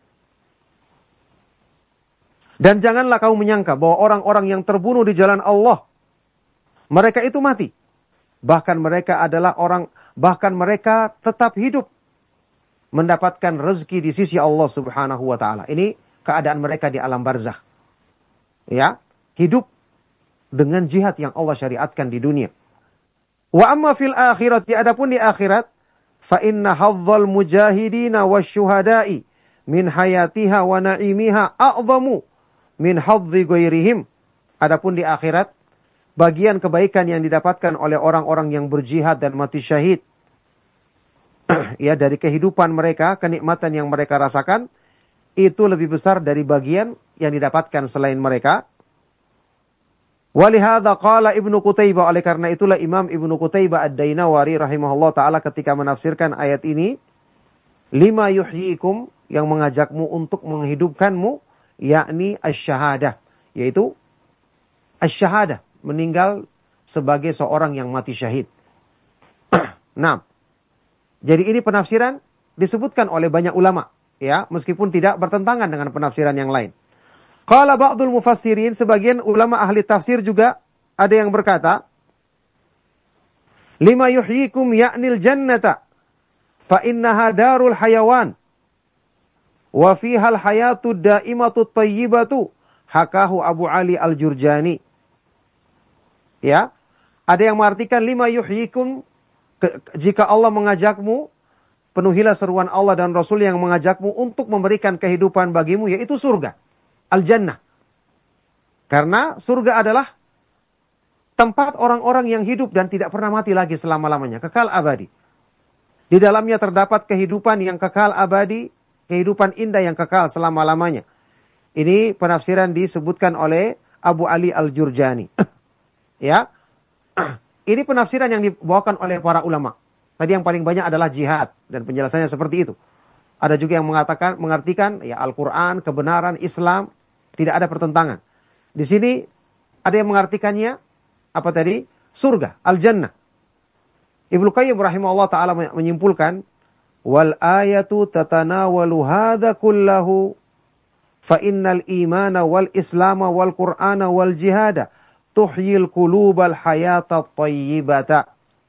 Dan janganlah kamu menyangka bahwa orang-orang yang terbunuh di jalan Allah mereka itu mati. Bahkan mereka adalah orang bahkan mereka tetap hidup mendapatkan rezeki di sisi Allah Subhanahu wa taala. Ini keadaan mereka di alam barzakh. Ya, hidup dengan jihad yang Allah syariatkan di dunia. Wa amma fil akhirati, adapun di akhirat, fa inna hadzal mujahidina wasyuhada'i min hayatiha wa na'imiha a'zamu min hadzi ghairihim. Adapun di akhirat, bagian kebaikan yang didapatkan oleh orang-orang yang berjihad dan mati syahid, ya, dari kehidupan mereka, kenikmatan yang mereka rasakan itu lebih besar dari bagian yang didapatkan selain mereka. Walihada qala Ibnu Qutaibah, oleh karena itulah Imam Ibnu Qutaibah Ad-Dainawari rahimahullah taala ketika menafsirkan ayat ini, lima yuhyikum, yang mengajakmu untuk menghidupkanmu, yakni asy-syahadah, yaitu asy-syahadah, meninggal sebagai seorang yang mati syahid. Nah, jadi ini penafsiran disebutkan oleh banyak ulama, ya, meskipun tidak bertentangan dengan penafsiran yang lain. Qala ba'dul mufassirin, sebagian ulama ahli tafsir juga ada yang berkata, lima yuhyikum ya'nil jannata fa innaha darul hayawan wa fiha al hayatu daimatu tayyibatu, hakahu Abu Ali Al-Jurjani. Ya, ada yang mengartikan lima yuhyikum, jika Allah mengajakmu, penuhilah seruan Allah dan Rasul yang mengajakmu untuk memberikan kehidupan bagimu, yaitu surga, al-jannah. Karena surga adalah tempat orang-orang yang hidup dan tidak pernah mati lagi selama-lamanya, kekal abadi. Di dalamnya terdapat kehidupan yang kekal abadi, kehidupan indah yang kekal selama-lamanya. Ini penafsiran disebutkan oleh Abu Ali Al-Jurjani. Ya, ini penafsiran yang dibawakan oleh para ulama. Tadi yang paling banyak adalah jihad dan penjelasannya seperti itu. Ada juga yang mengatakan, mengartikan ya Al-Quran, kebenaran, Islam, tidak ada pertentangan. Di sini ada yang mengartikannya apa tadi? Surga, al-jannah. Ibnu Qayyim rahimahullah taala menyimpulkan, wal ayatu tatanawalu hadza kullahu fa innal imana wal islama wal qur'ana wal jihada tuhyil qulubal hayata thayyibata.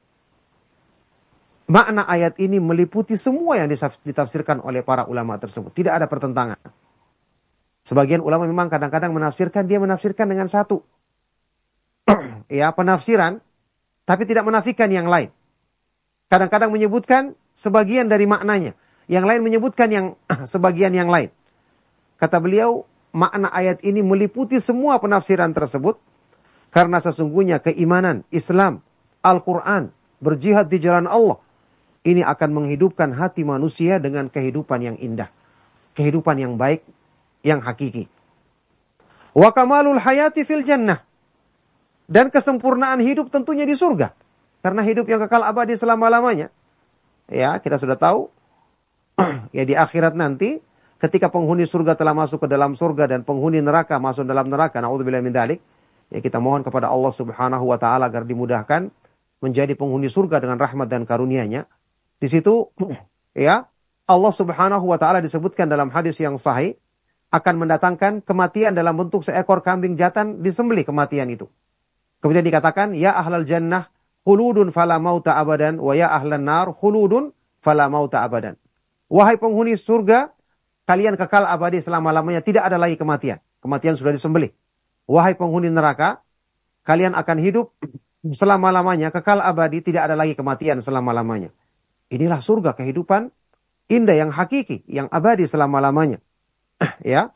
Makna ayat ini meliputi semua yang ditafsirkan oleh para ulama tersebut. Tidak ada pertentangan. Sebagian ulama memang kadang-kadang menafsirkan, dia menafsirkan dengan satu ya penafsiran, tapi tidak menafikan yang lain. Kadang-kadang menyebutkan sebagian dari maknanya, yang lain menyebutkan yang sebagian yang lain. Kata beliau, makna ayat ini meliputi semua penafsiran tersebut, karena sesungguhnya keimanan, Islam, Al-Quran, berjihad di jalan Allah, ini akan menghidupkan hati manusia dengan kehidupan yang indah, kehidupan yang baik, yang hakiki. Wa kamalul hayati fil jannah, dan kesempurnaan hidup tentunya di surga, karena hidup yang kekal abadi selama-lamanya. Ya, kita sudah tahu ya di akhirat nanti, ketika penghuni surga telah masuk ke dalam surga dan penghuni neraka masuk dalam neraka, naudzubillah min dzalik, ya kita mohon kepada Allah Subhanahu wa taala agar dimudahkan menjadi penghuni surga dengan rahmat dan karunia-Nya. Di situ ya Allah Subhanahu wa taala disebutkan dalam hadis yang sahih akan mendatangkan kematian dalam bentuk seekor kambing jantan disembelih kematian itu. Kemudian dikatakan, ya ahlal jannah khuludun fala mauta abadan wa ya ahlan nar khuludun fala mauta abadan. Wahai penghuni surga, kalian kekal abadi selama-lamanya, tidak ada lagi kematian. Kematian sudah disembelih. Wahai penghuni neraka, kalian akan hidup selama-lamanya, kekal abadi, tidak ada lagi kematian selama-lamanya. Inilah surga, kehidupan indah yang hakiki, yang abadi selama-lamanya. Ya.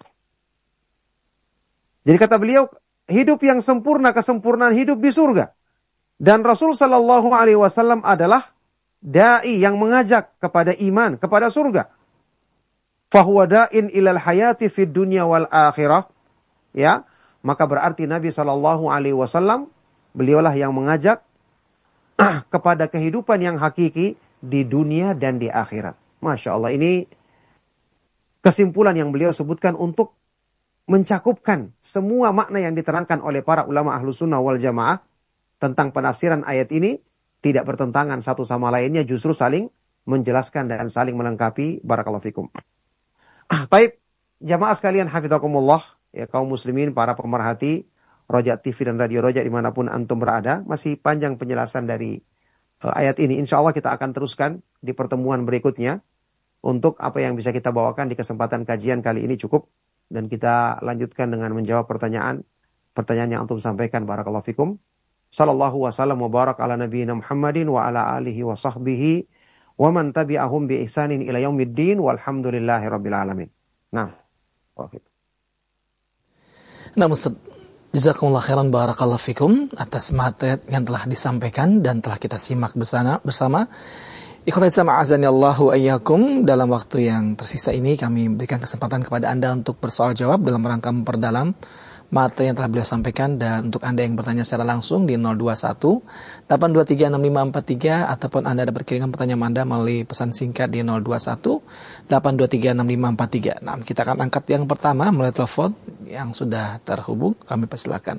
Jadi kata beliau, hidup yang sempurna, kesempurnaan hidup di surga. Dan Rasul sallallahu alaihi wasallam adalah dai yang mengajak kepada iman, kepada surga. Fahuwa da'in ilal hayati fid dunya wal akhirah. Ya, maka berarti Nabi sallallahu alaihi wasallam beliaulah yang mengajak kepada kehidupan yang hakiki di dunia dan di akhirat. Masya Allah, ini kesimpulan yang beliau sebutkan untuk mencakupkan semua makna yang diterangkan oleh para ulama ahlu sunnah wal jamaah tentang penafsiran ayat ini, tidak bertentangan satu sama lainnya, justru saling menjelaskan dan saling melengkapi. Barakallahu fikum. Baik, jamaah sekalian hafizakumullah, ya kaum muslimin, para pemerhati Roja T V dan Radio Roja dimanapun antum berada, masih panjang penjelasan dari uh, ayat ini. Insya Allah kita akan teruskan di pertemuan berikutnya. Untuk apa yang bisa kita bawakan di kesempatan kajian kali ini cukup. Dan kita lanjutkan dengan menjawab pertanyaan pertanyaan yang antum sampaikan. Barakallahu fikum. Sallallahu wasallam wa barak ala nabiyina Muhammadin wa ala alihi wa sahbihi wa man tabi'ahum bi ihsanin ila yaumiddin walhamdulillahi rabbil alamin. Nah, wafid. Nah, Ustaz, jazakumullah khairan barakallahu fikum atas materi yang telah disampaikan dan telah kita simak bersama bersama. Ikhwatul Islam azani Allahu ayyakum. Dalam waktu yang tersisa ini kami berikan kesempatan kepada Anda untuk bersoal jawab dalam rangka memperdalam materi yang telah beliau sampaikan. Dan untuk Anda yang bertanya secara langsung di nol dua satu delapan dua tiga enam lima empat tiga ataupun Anda ada berkirimkan pertanyaan Anda melalui pesan singkat di nol dua satu delapan dua tiga enam lima empat tiga. Nah, kita akan angkat yang pertama melalui telepon yang sudah terhubung. Kami persilakan.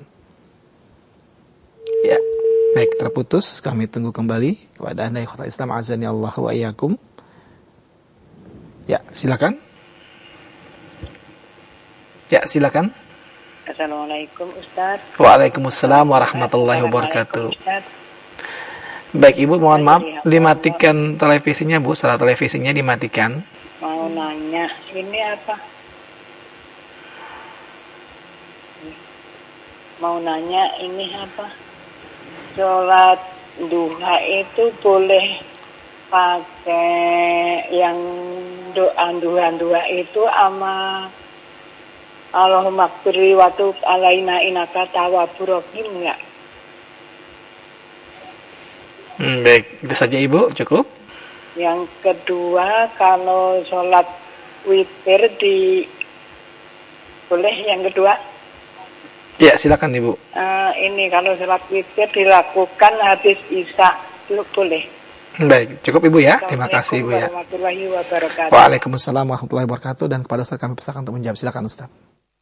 Ya. Baik, terputus. Kami tunggu kembali kepada Anda ikhwatul Islam azani Allah wa iyyakum. Ya, silakan. Ya, silakan. Assalamualaikum Ustaz. Waalaikumsalam warahmatullahi wabarakatuh. Baik, Ibu, mohon maaf dimatikan televisinya, Bu. Salah televisinya dimatikan. Mau nanya, ini apa? Mau nanya ini apa? Sholat duha itu boleh pakai yang doa-doa itu sama Allahumma qfirli wa tub alaina innaka tawwabur rahim enggak? Hmm, baik, itu saja Ibu, cukup. Yang kedua, kalau sholat witir di boleh yang kedua? Ya, silakan Ibu. Uh, ini kalau sholat witir dilakukan habis isya, itu boleh. Baik, cukup Ibu ya. Terima kasih Ibu ya. Warahmatullahi wabarakatuh. Waalaikumsalam warahmatullahi wabarakatuh. Dan kepada Ustaz kami persilakan untuk menjawab. Silakan Ustaz.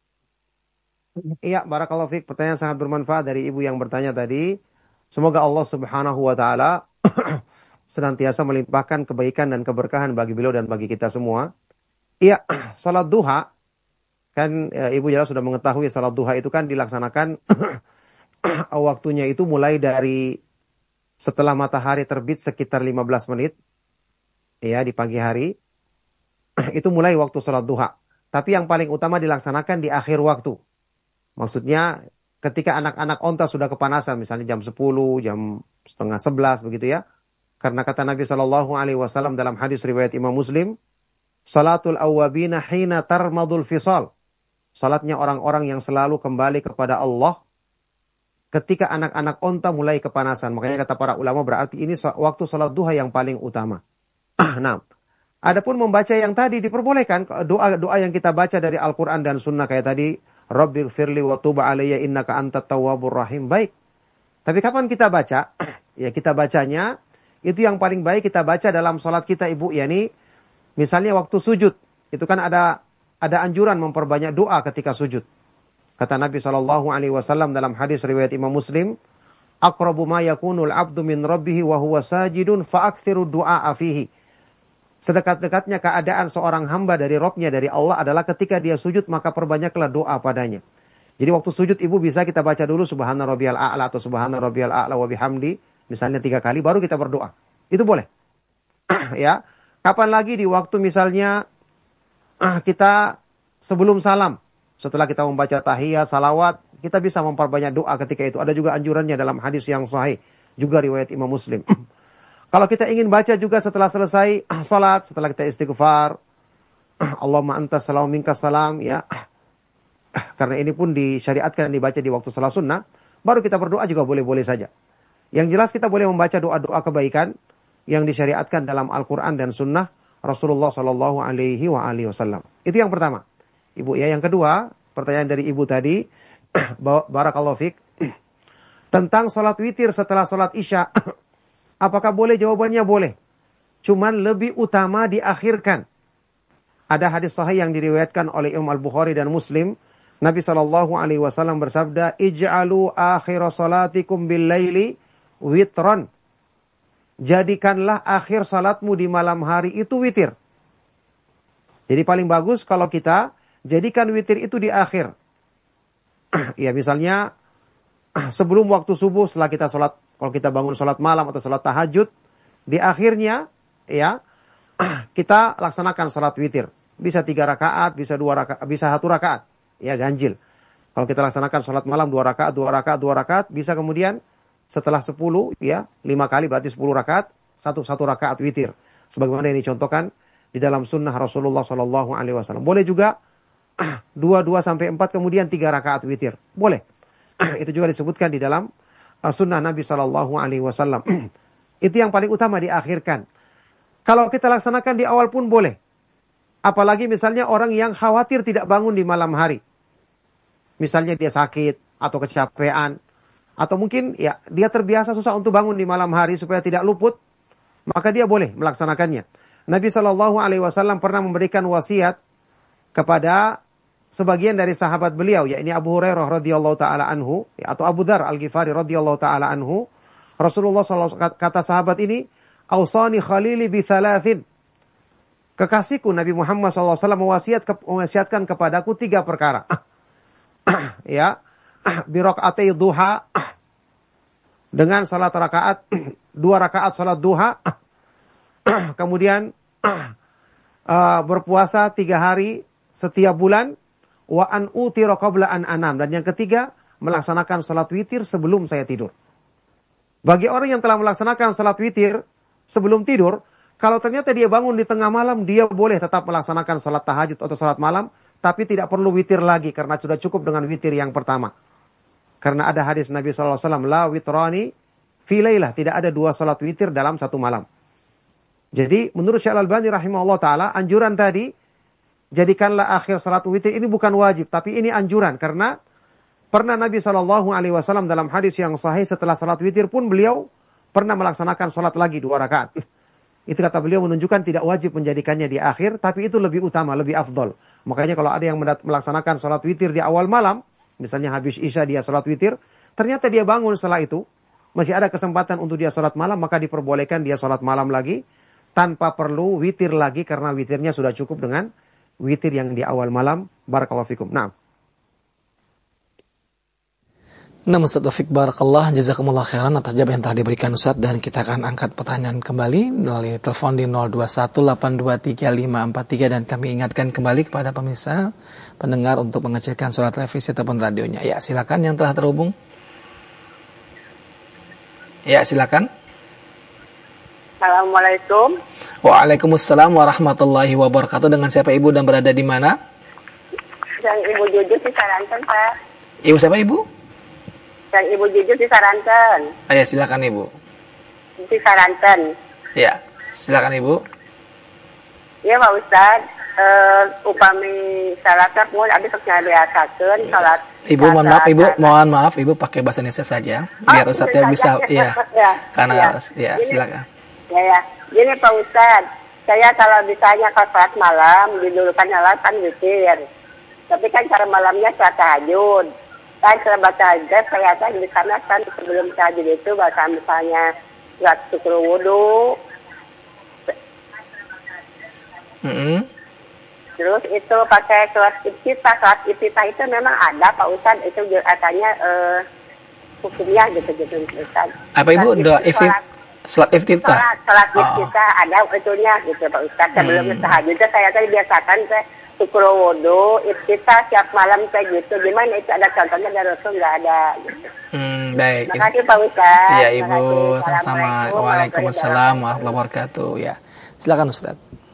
Iya, barakallahu fiik. Pertanyaan sangat bermanfaat dari Ibu yang bertanya tadi. Semoga Allah Subhanahu wa taala senantiasa melimpahkan kebaikan dan keberkahan bagi beliau dan bagi kita semua. Iya, salat duha kan ya, Ibu jelas sudah mengetahui salat duha itu kan dilaksanakan waktunya itu mulai dari setelah matahari terbit sekitar lima belas menit ya di pagi hari. Itu mulai waktu salat duha. Tapi yang paling utama dilaksanakan di akhir waktu. Maksudnya ketika anak-anak onta sudah kepanasan, misalnya jam sepuluh, jam setengah sebelas begitu ya. Karena kata Nabi shallallahu alaihi wasallam dalam hadis riwayat Imam Muslim, salatul awwabina hina tarmadul fisal. Salatnya orang-orang yang selalu kembali kepada Allah ketika anak-anak onta mulai kepanasan. Makanya kata para ulama berarti ini waktu salat duha yang paling utama. Nah, adapun membaca yang tadi diperbolehkan, doa-doa yang kita baca dari Al-Quran dan Sunnah kayak tadi, Rabbighfirli wa tub alayya innaka antat tawwabur rahim. Baik. Tapi kapan kita baca? Ya kita bacanya itu yang paling baik kita baca dalam salat kita Ibu, yakni misalnya waktu sujud. Itu kan ada ada anjuran memperbanyak doa ketika sujud. Kata Nabi shallallahu alaihi wasallam dalam hadis riwayat Imam Muslim, aqrabu ma yakunul abdu min rabbih wa huwa sajidun fa'akthiru du'a fihi. Sedekat-dekatnya keadaan seorang hamba dari Rabb-nya, dari Allah adalah ketika dia sujud, maka perbanyaklah doa padanya. Jadi waktu sujud Ibu bisa kita baca dulu subhana rabbiyal a'la atau subhana rabbiyal a'la wa bihamdi, misalnya tiga kali, baru kita berdoa. Itu boleh. Ya. Kapan lagi di waktu misalnya kita sebelum salam, setelah kita membaca tahiyat, salawat, kita bisa memperbanyak doa ketika itu. Ada juga anjurannya dalam hadis yang sahih, juga riwayat Imam Muslim. Kalau kita ingin baca juga setelah selesai salat, setelah kita istighfar, Allahumma antas salam minkas salam, ya. Karena ini pun disyariatkan dibaca di waktu salat sunnah, baru kita berdoa juga boleh-boleh saja. Yang jelas kita boleh membaca doa-doa kebaikan yang disyariatkan dalam Al-Quran dan Sunnah Rasulullah Shallallahu Alaihi Wasallam. Itu yang pertama, Ibu ya. Yang kedua, pertanyaan dari Ibu tadi, barakallahu fiik, tentang sholat witir setelah sholat isya, apakah boleh? Jawabannya boleh. Cuman lebih utama diakhirkan. Ada hadis sahih yang diriwayatkan oleh Imam Al-Bukhari dan Muslim Nabi shallallahu alaihi wasallam bersabda, "Ij'alu akhir salatikum bil laili witron." Jadikanlah akhir salatmu di malam hari itu witir. Jadi paling bagus kalau kita jadikan witir itu di akhir. Ya misalnya sebelum waktu subuh, setelah kita sholat, kalau kita bangun sholat malam atau sholat tahajud, di akhirnya ya kita laksanakan sholat witir. Bisa tiga rakaat, bisa dua rakaat, bisa satu rakaat. Ya ganjil. Kalau kita laksanakan sholat malam dua rakaat, dua rakaat, dua rakaat, bisa kemudian setelah sepuluh, ya lima kali berarti sepuluh rakaat, satu satu rakaat witir. Sebagaimana yang dicontohkan di dalam sunnah Rasulullah Shallallahu Alaihi Wasallam. Boleh juga dua dua sampai empat kemudian tiga rakaat witir. Boleh. Itu juga disebutkan di dalam uh, sunnah Nabi Shallallahu Alaihi Wasallam. Itu yang paling utama diakhirkan. Kalau kita laksanakan di awal pun boleh. Apalagi misalnya orang yang khawatir tidak bangun di malam hari. Misalnya dia sakit atau kecapean. Atau mungkin ya dia terbiasa susah untuk bangun di malam hari supaya tidak luput. Maka dia boleh melaksanakannya. Nabi Shallallahu Alaihi Wasallam pernah memberikan wasiat kepada sebagian dari sahabat beliau, yakni Abu Hurairah radhiyallahu taala anhu, ya, atau Abu Dzar Al-Ghifari radhiyallahu taala anhu. Rasulullah shallallahu alaihi wasallam kata sahabat ini, "Ausani khalili bi thalathin." Kekasihku Nabi Muhammad shallallahu alaihi wasallam mewasiat, mewasiatkan kepadaku tiga perkara. Ya, bi rakaatai duha, dengan salat rakaat dua rakaat salat duha. Kemudian uh, berpuasa tiga hari setiap bulan. Wa an utira qabla an anam. Dan yang ketiga, melaksanakan salat witir sebelum saya tidur. Bagi orang yang telah melaksanakan salat witir sebelum tidur, kalau ternyata dia bangun di tengah malam, dia boleh tetap melaksanakan salat tahajud atau salat malam, tapi tidak perlu witir lagi karena sudah cukup dengan witir yang pertama. Karena ada hadis Nabi shallallahu alaihi wasallam, la witrani fi lailah, tidak ada dua salat witir dalam satu malam. Jadi menurut Syekh Al-Albani rahimahullah taala, anjuran tadi jadikanlah akhir salat witir ini bukan wajib, tapi ini anjuran karena pernah Nabi shallallahu alaihi wasallam dalam hadis yang sahih setelah salat witir pun beliau pernah melaksanakan salat lagi dua rakaat. Itu kata beliau menunjukkan tidak wajib menjadikannya di akhir, tapi itu lebih utama, lebih afdol. Makanya kalau ada yang melaksanakan salat witir di awal malam, misalnya habis isya dia salat witir, ternyata dia bangun setelah itu, masih ada kesempatan untuk dia salat malam, maka diperbolehkan dia salat malam lagi tanpa perlu witir lagi karena witirnya sudah cukup dengan witir yang di awal malam. Barakallahu fikum. Nah. Nah, Ustaz Taufik barakallah, jazakumullah khairan atas jawaban yang telah diberikan Ustaz, dan kita akan angkat pertanyaan kembali melalui telepon di nol dua satu delapan dua tiga lima empat tiga, dan kami ingatkan kembali kepada pemirsa pendengar untuk mengecilkan suara televisi ataupun radionya. Ya, silakan yang telah terhubung. Ya, silakan. Assalamualaikum. Waalaikumsalam warahmatullahi wabarakatuh. Dengan siapa Ibu dan berada di mana? Yang Ibu Jujur di Saranten, Pak. Ibu siapa Ibu? Yang Ibu Jujur di Saranten. Oh ya, silakan Ibu. Di Saranten. Ya, silakan Ibu. Ya Pak Ustaz, uh, upami salat pun abis ngadiasakeun salat. Ibu mohon maaf Ibu, mohon maaf Ibu pakai bahasa Indonesia saja biar oh, Ustaznya bisa ya. ya. Karena ya, ya, Gini, silakan. Ya ya. Gini Pak Ustaz, saya kalau misalnya ke salat malam didulukan nyalakan witir. Tapi kan cara malamnya salat tahajud. Kan salat tahajud saya kan di sana kan sebelum tahajud itu bahasa misalnya salat syukur wudu. Mm-hmm. Terus itu pakai sholat iftitah. Sholat iftitah itu memang ada Pak Ustaz, itu katanya uh, hukumnya gitu-gitu Ustaz. Apa Ibu? Doa iftitah? Sholat iftitah? Sholat, sholat oh. iftitah ada itunya gitu Pak Ustaz. Sebelum hmm. tahajud saya tadi biasakan saya syukur wudu, iftitah tiap malam kayak gitu. Gimana itu ada contohnya dari Rasul nggak ada gitu. Hmm, baik. Terima kasih Pak Ustaz. Iya Ibu, sama-sama. Waalaikumsalam warahmatullahi wabarakatuh. Ya, silakan Ustaz.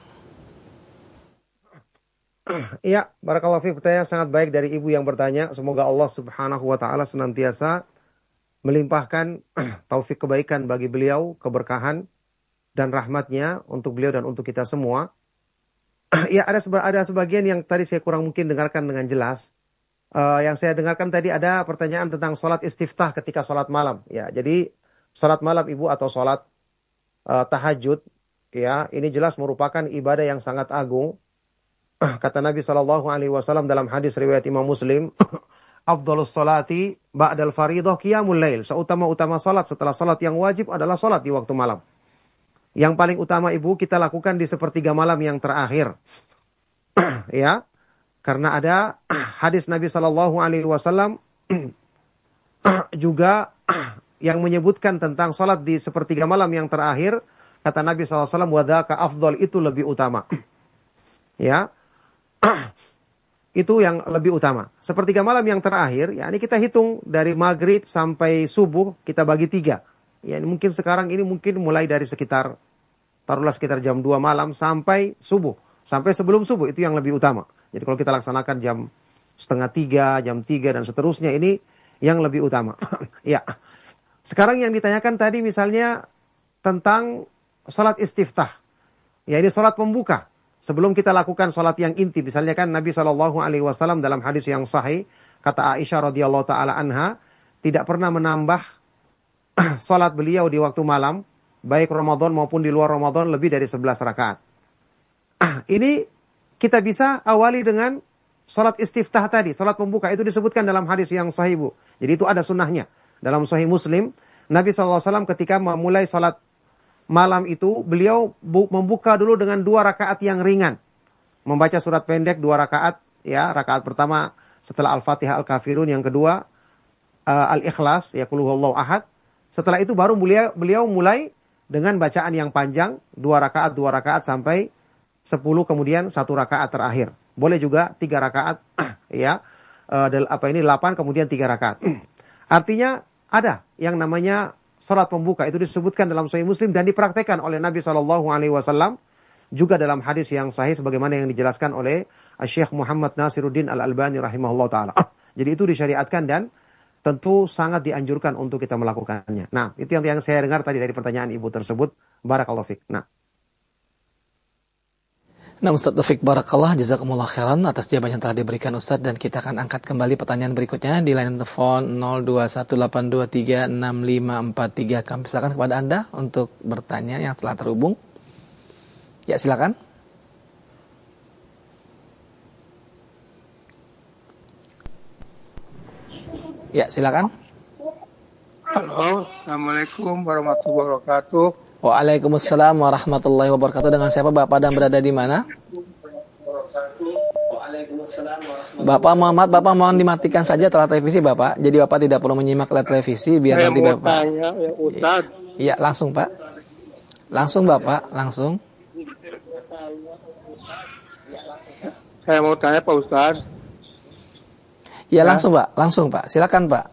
Iya, barakallahu fiik, pertanyaan sangat baik dari ibu yang bertanya. Semoga Allah Subhanahu wa taala senantiasa melimpahkan taufik kebaikan bagi beliau, keberkahan dan rahmatnya untuk beliau dan untuk kita semua. Ya, ada seba- ada sebagian yang tadi saya kurang mungkin dengarkan dengan jelas. Uh, yang saya dengarkan tadi ada pertanyaan tentang sholat istiftah ketika sholat malam. Ya, jadi sholat malam ibu atau sholat uh, tahajud, ya, ini jelas merupakan ibadah yang sangat agung. kata Nabi Shallallahu Alaihi Wasallam dalam hadis riwayat Imam Muslim, afdhalus salati ba'dal faridah qiyamul lail. Seutama-utama salat setelah salat yang wajib adalah salat di waktu malam. Yang paling utama ibu kita lakukan di sepertiga malam yang terakhir. Ya, karena ada hadis Nabi Shallallahu Alaihi Wasallam juga yang menyebutkan tentang salat di sepertiga malam yang terakhir. Kata Nabi Shallallahu Alaihi Wasallam, wadhaka afdal, itu lebih utama. Ya, itu yang lebih utama. Sepertiga malam yang terakhir, ya ini kita hitung dari maghrib sampai subuh, kita bagi tiga. Ya ini mungkin sekarang ini mungkin mulai dari sekitar, taruhlah sekitar jam dua malam sampai subuh. Sampai sebelum subuh, itu yang lebih utama. Jadi kalau kita laksanakan jam setengah tiga, jam tiga, dan seterusnya, ini yang lebih utama. Ya. Sekarang yang ditanyakan tadi misalnya tentang salat istiftah. Ya ini salat pembuka. Sebelum kita lakukan salat yang inti, misalnya kan Nabi Shallallahu Alaihi Wasallam dalam hadis yang sahih, kata Aisyah radhiyallahu taala anha, tidak pernah menambah salat beliau di waktu malam, baik Ramadan maupun di luar Ramadan, lebih dari sebelas rakaat. Ini kita bisa awali dengan salat istiftah tadi, salat pembuka, itu disebutkan dalam hadis yang sahih Bu. Jadi itu ada sunnahnya. Dalam Sahih Muslim, Nabi Shallallahu Alaihi Wasallam ketika memulai salat malam itu, beliau membuka dulu dengan dua rakaat yang ringan. Membaca surat pendek dua rakaat, ya, rakaat pertama setelah Al-Fatihah Al-Kafirun, yang kedua uh, Al-Ikhlas, ya, Qul huwallahu ahad. Setelah itu baru beliau, beliau mulai dengan bacaan yang panjang, dua rakaat, dua rakaat sampai sepuluh, kemudian satu rakaat terakhir. Boleh juga tiga rakaat, ya, uh, apa ini delapan, kemudian tiga rakaat. Artinya ada yang namanya salat pembuka, itu disebutkan dalam Sahih Muslim dan dipraktekkan oleh Nabi Shallallahu Alaihi Wasallam juga dalam hadis yang sahih sebagaimana yang dijelaskan oleh Syekh Muhammad Nasiruddin Al Albani rahimahullah taala. Jadi itu disyariatkan dan tentu sangat dianjurkan untuk kita melakukannya. Nah, itu yang yang saya dengar tadi dari pertanyaan ibu tersebut. Barakallahu fiik. Nah. Nah, Ustaz Taufik Barakallah, jazakumullah khairan atas jawaban yang telah diberikan Ustaz, dan kita akan angkat kembali pertanyaan berikutnya di line telepon nol dua satu delapan dua tiga enam lima empat tiga. Kami silakan kepada Anda untuk bertanya yang telah terhubung. Ya, silakan. Ya, silakan. Halo, Assalamualaikum warahmatullahi wabarakatuh. Waalaikumsalam warahmatullahi wabarakatuh. Dengan siapa Bapak dan berada di mana? Bapak Muhammad, Bapak mohon dimatikan saja telah televisi Bapak. Jadi Bapak tidak perlu menyimak lihat televisi biar Saya nanti mau Bapak. tanya, ya, Ustaz. Iya, langsung Pak. Langsung Bapak, langsung. Saya mau tanya Pak Ustaz. Iya, langsung Pak, langsung Pak. Silakan Pak.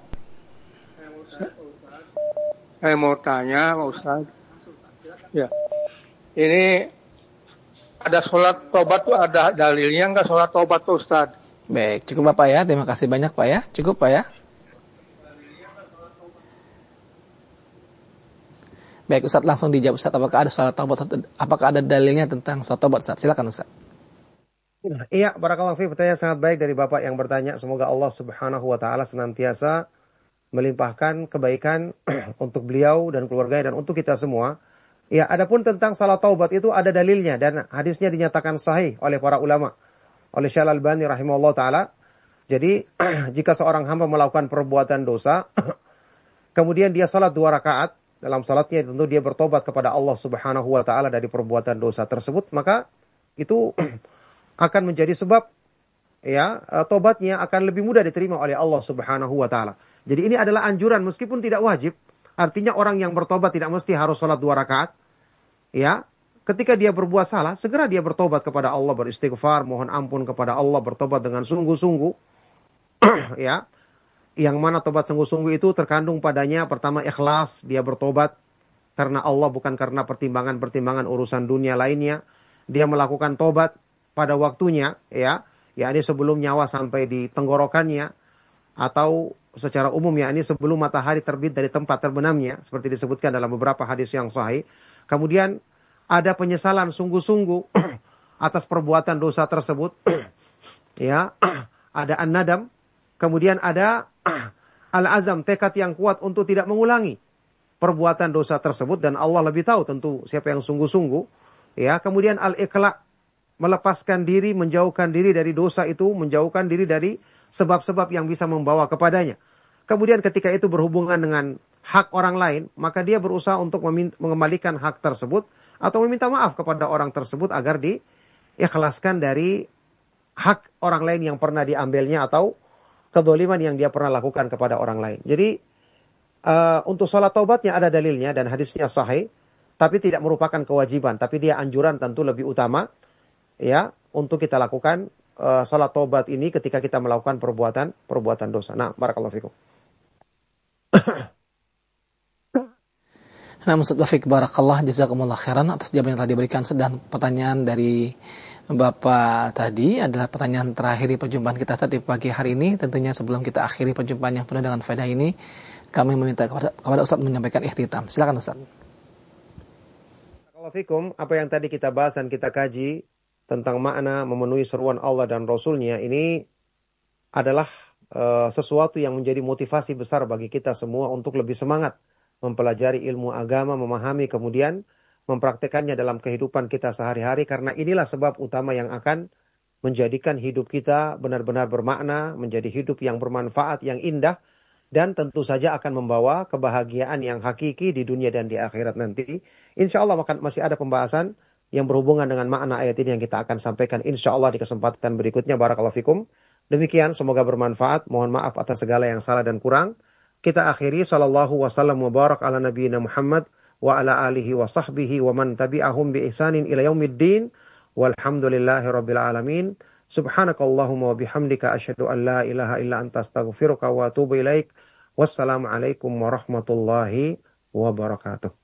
Saya mau tanya Pak Ustaz. Ya, ini ada sholat tobat tuh, ada dalilnya nggak sholat tobat tuh Ustaz? Baik, cukup Bapak ya. Terima kasih banyak Pak ya. Cukup Pak ya. Baik Ustaz, langsung dijawab Ustaz. Apakah ada sholat tobat? Apakah ada dalilnya tentang sholat tobat Ustaz? Silakan Ustaz. Iya, barakallahu fiik, pertanyaan sangat baik dari Bapak yang bertanya. Semoga Allah Subhanahu wa taala senantiasa melimpahkan kebaikan untuk beliau dan keluarganya dan untuk kita semua. Ya, adapun tentang salat taubat itu ada dalilnya dan hadisnya dinyatakan sahih oleh para ulama, oleh Syekh Al-Albani rahimahullah taala. Jadi jika seorang hamba melakukan perbuatan dosa, kemudian dia salat dua rakaat, dalam salatnya tentu dia bertobat kepada Allah Subhanahu wa taala dari perbuatan dosa tersebut, maka itu akan menjadi sebab ya tobatnya akan lebih mudah diterima oleh Allah Subhanahu wa taala. Jadi ini adalah anjuran meskipun tidak wajib. Artinya orang yang bertobat tidak mesti harus salat dua rakaat. Ya, ketika dia berbuat salah, segera dia bertobat kepada Allah, beristighfar, mohon ampun kepada Allah, bertobat dengan sungguh-sungguh. Ya, yang mana tobat sungguh-sungguh itu terkandung padanya pertama ikhlas, dia bertobat karena Allah bukan karena pertimbangan-pertimbangan urusan dunia lainnya. Dia melakukan tobat pada waktunya, ya, yakni sebelum nyawa sampai di tenggorokannya, atau secara umum yakni sebelum matahari terbit dari tempat terbenamnya, seperti disebutkan dalam beberapa hadis yang sahih. Kemudian ada penyesalan sungguh-sungguh atas perbuatan dosa tersebut. Ya, ada an-nadam, kemudian ada al-azam, tekad yang kuat untuk tidak mengulangi perbuatan dosa tersebut, dan Allah lebih tahu tentu siapa yang sungguh-sungguh. Ya, kemudian al-iqla, melepaskan diri, menjauhkan diri dari dosa itu, menjauhkan diri dari sebab-sebab yang bisa membawa kepadanya. Kemudian ketika itu berhubungan dengan hak orang lain, maka dia berusaha untuk mengembalikan hak tersebut atau meminta maaf kepada orang tersebut agar diikhlaskan dari hak orang lain yang pernah diambilnya atau kedzaliman yang dia pernah lakukan kepada orang lain. Jadi uh, untuk sholat taubatnya ada dalilnya dan hadisnya sahih, tapi tidak merupakan kewajiban, tapi dia anjuran tentu lebih utama ya untuk kita lakukan uh, sholat taubat ini ketika kita melakukan perbuatan perbuatan dosa. Nah, barakallahu fikum. Nah, Ustaz Taufik barakallah jazakumullah khairan atas jawaban yang telah diberikan. Dan pertanyaan dari Bapak tadi adalah pertanyaan terakhir di perjumpaan kita saat di pagi hari ini. Tentunya sebelum kita akhiri perjumpaan yang penuh dengan faedah ini, kami meminta kepada, kepada Ustaz menyampaikan ikhtitam. Silakan Ustaz. Barakallahu fikum, apa yang tadi kita bahas dan kita kaji tentang makna memenuhi seruan Allah dan Rasulnya ini adalah uh, sesuatu yang menjadi motivasi besar bagi kita semua untuk lebih semangat mempelajari ilmu agama, memahami, kemudian mempraktekannya dalam kehidupan kita sehari-hari, karena inilah sebab utama yang akan menjadikan hidup kita benar-benar bermakna, menjadi hidup yang bermanfaat, yang indah, dan tentu saja akan membawa kebahagiaan yang hakiki di dunia dan di akhirat nanti. Insya Allah masih ada pembahasan yang berhubungan dengan makna ayat ini yang kita akan sampaikan insya Allah di kesempatan berikutnya. Barakallahu fikum. Demikian, semoga bermanfaat. Mohon maaf atas segala yang salah dan kurang. Kita akhiri sallallahu wasallam wa barak ala nabiyina Muhammad wa ala alihi wa sahbihi wa man tabi'ahum bi ihsanin ila yaumiddin walhamdulillahi rabbil alamin. Subhanakallahumma wa bihamdika asyhadu an la ilaha illa anta astaghfiruka wa atubu ilaik. Wassalamu alaikum warahmatullahi wabarakatuh.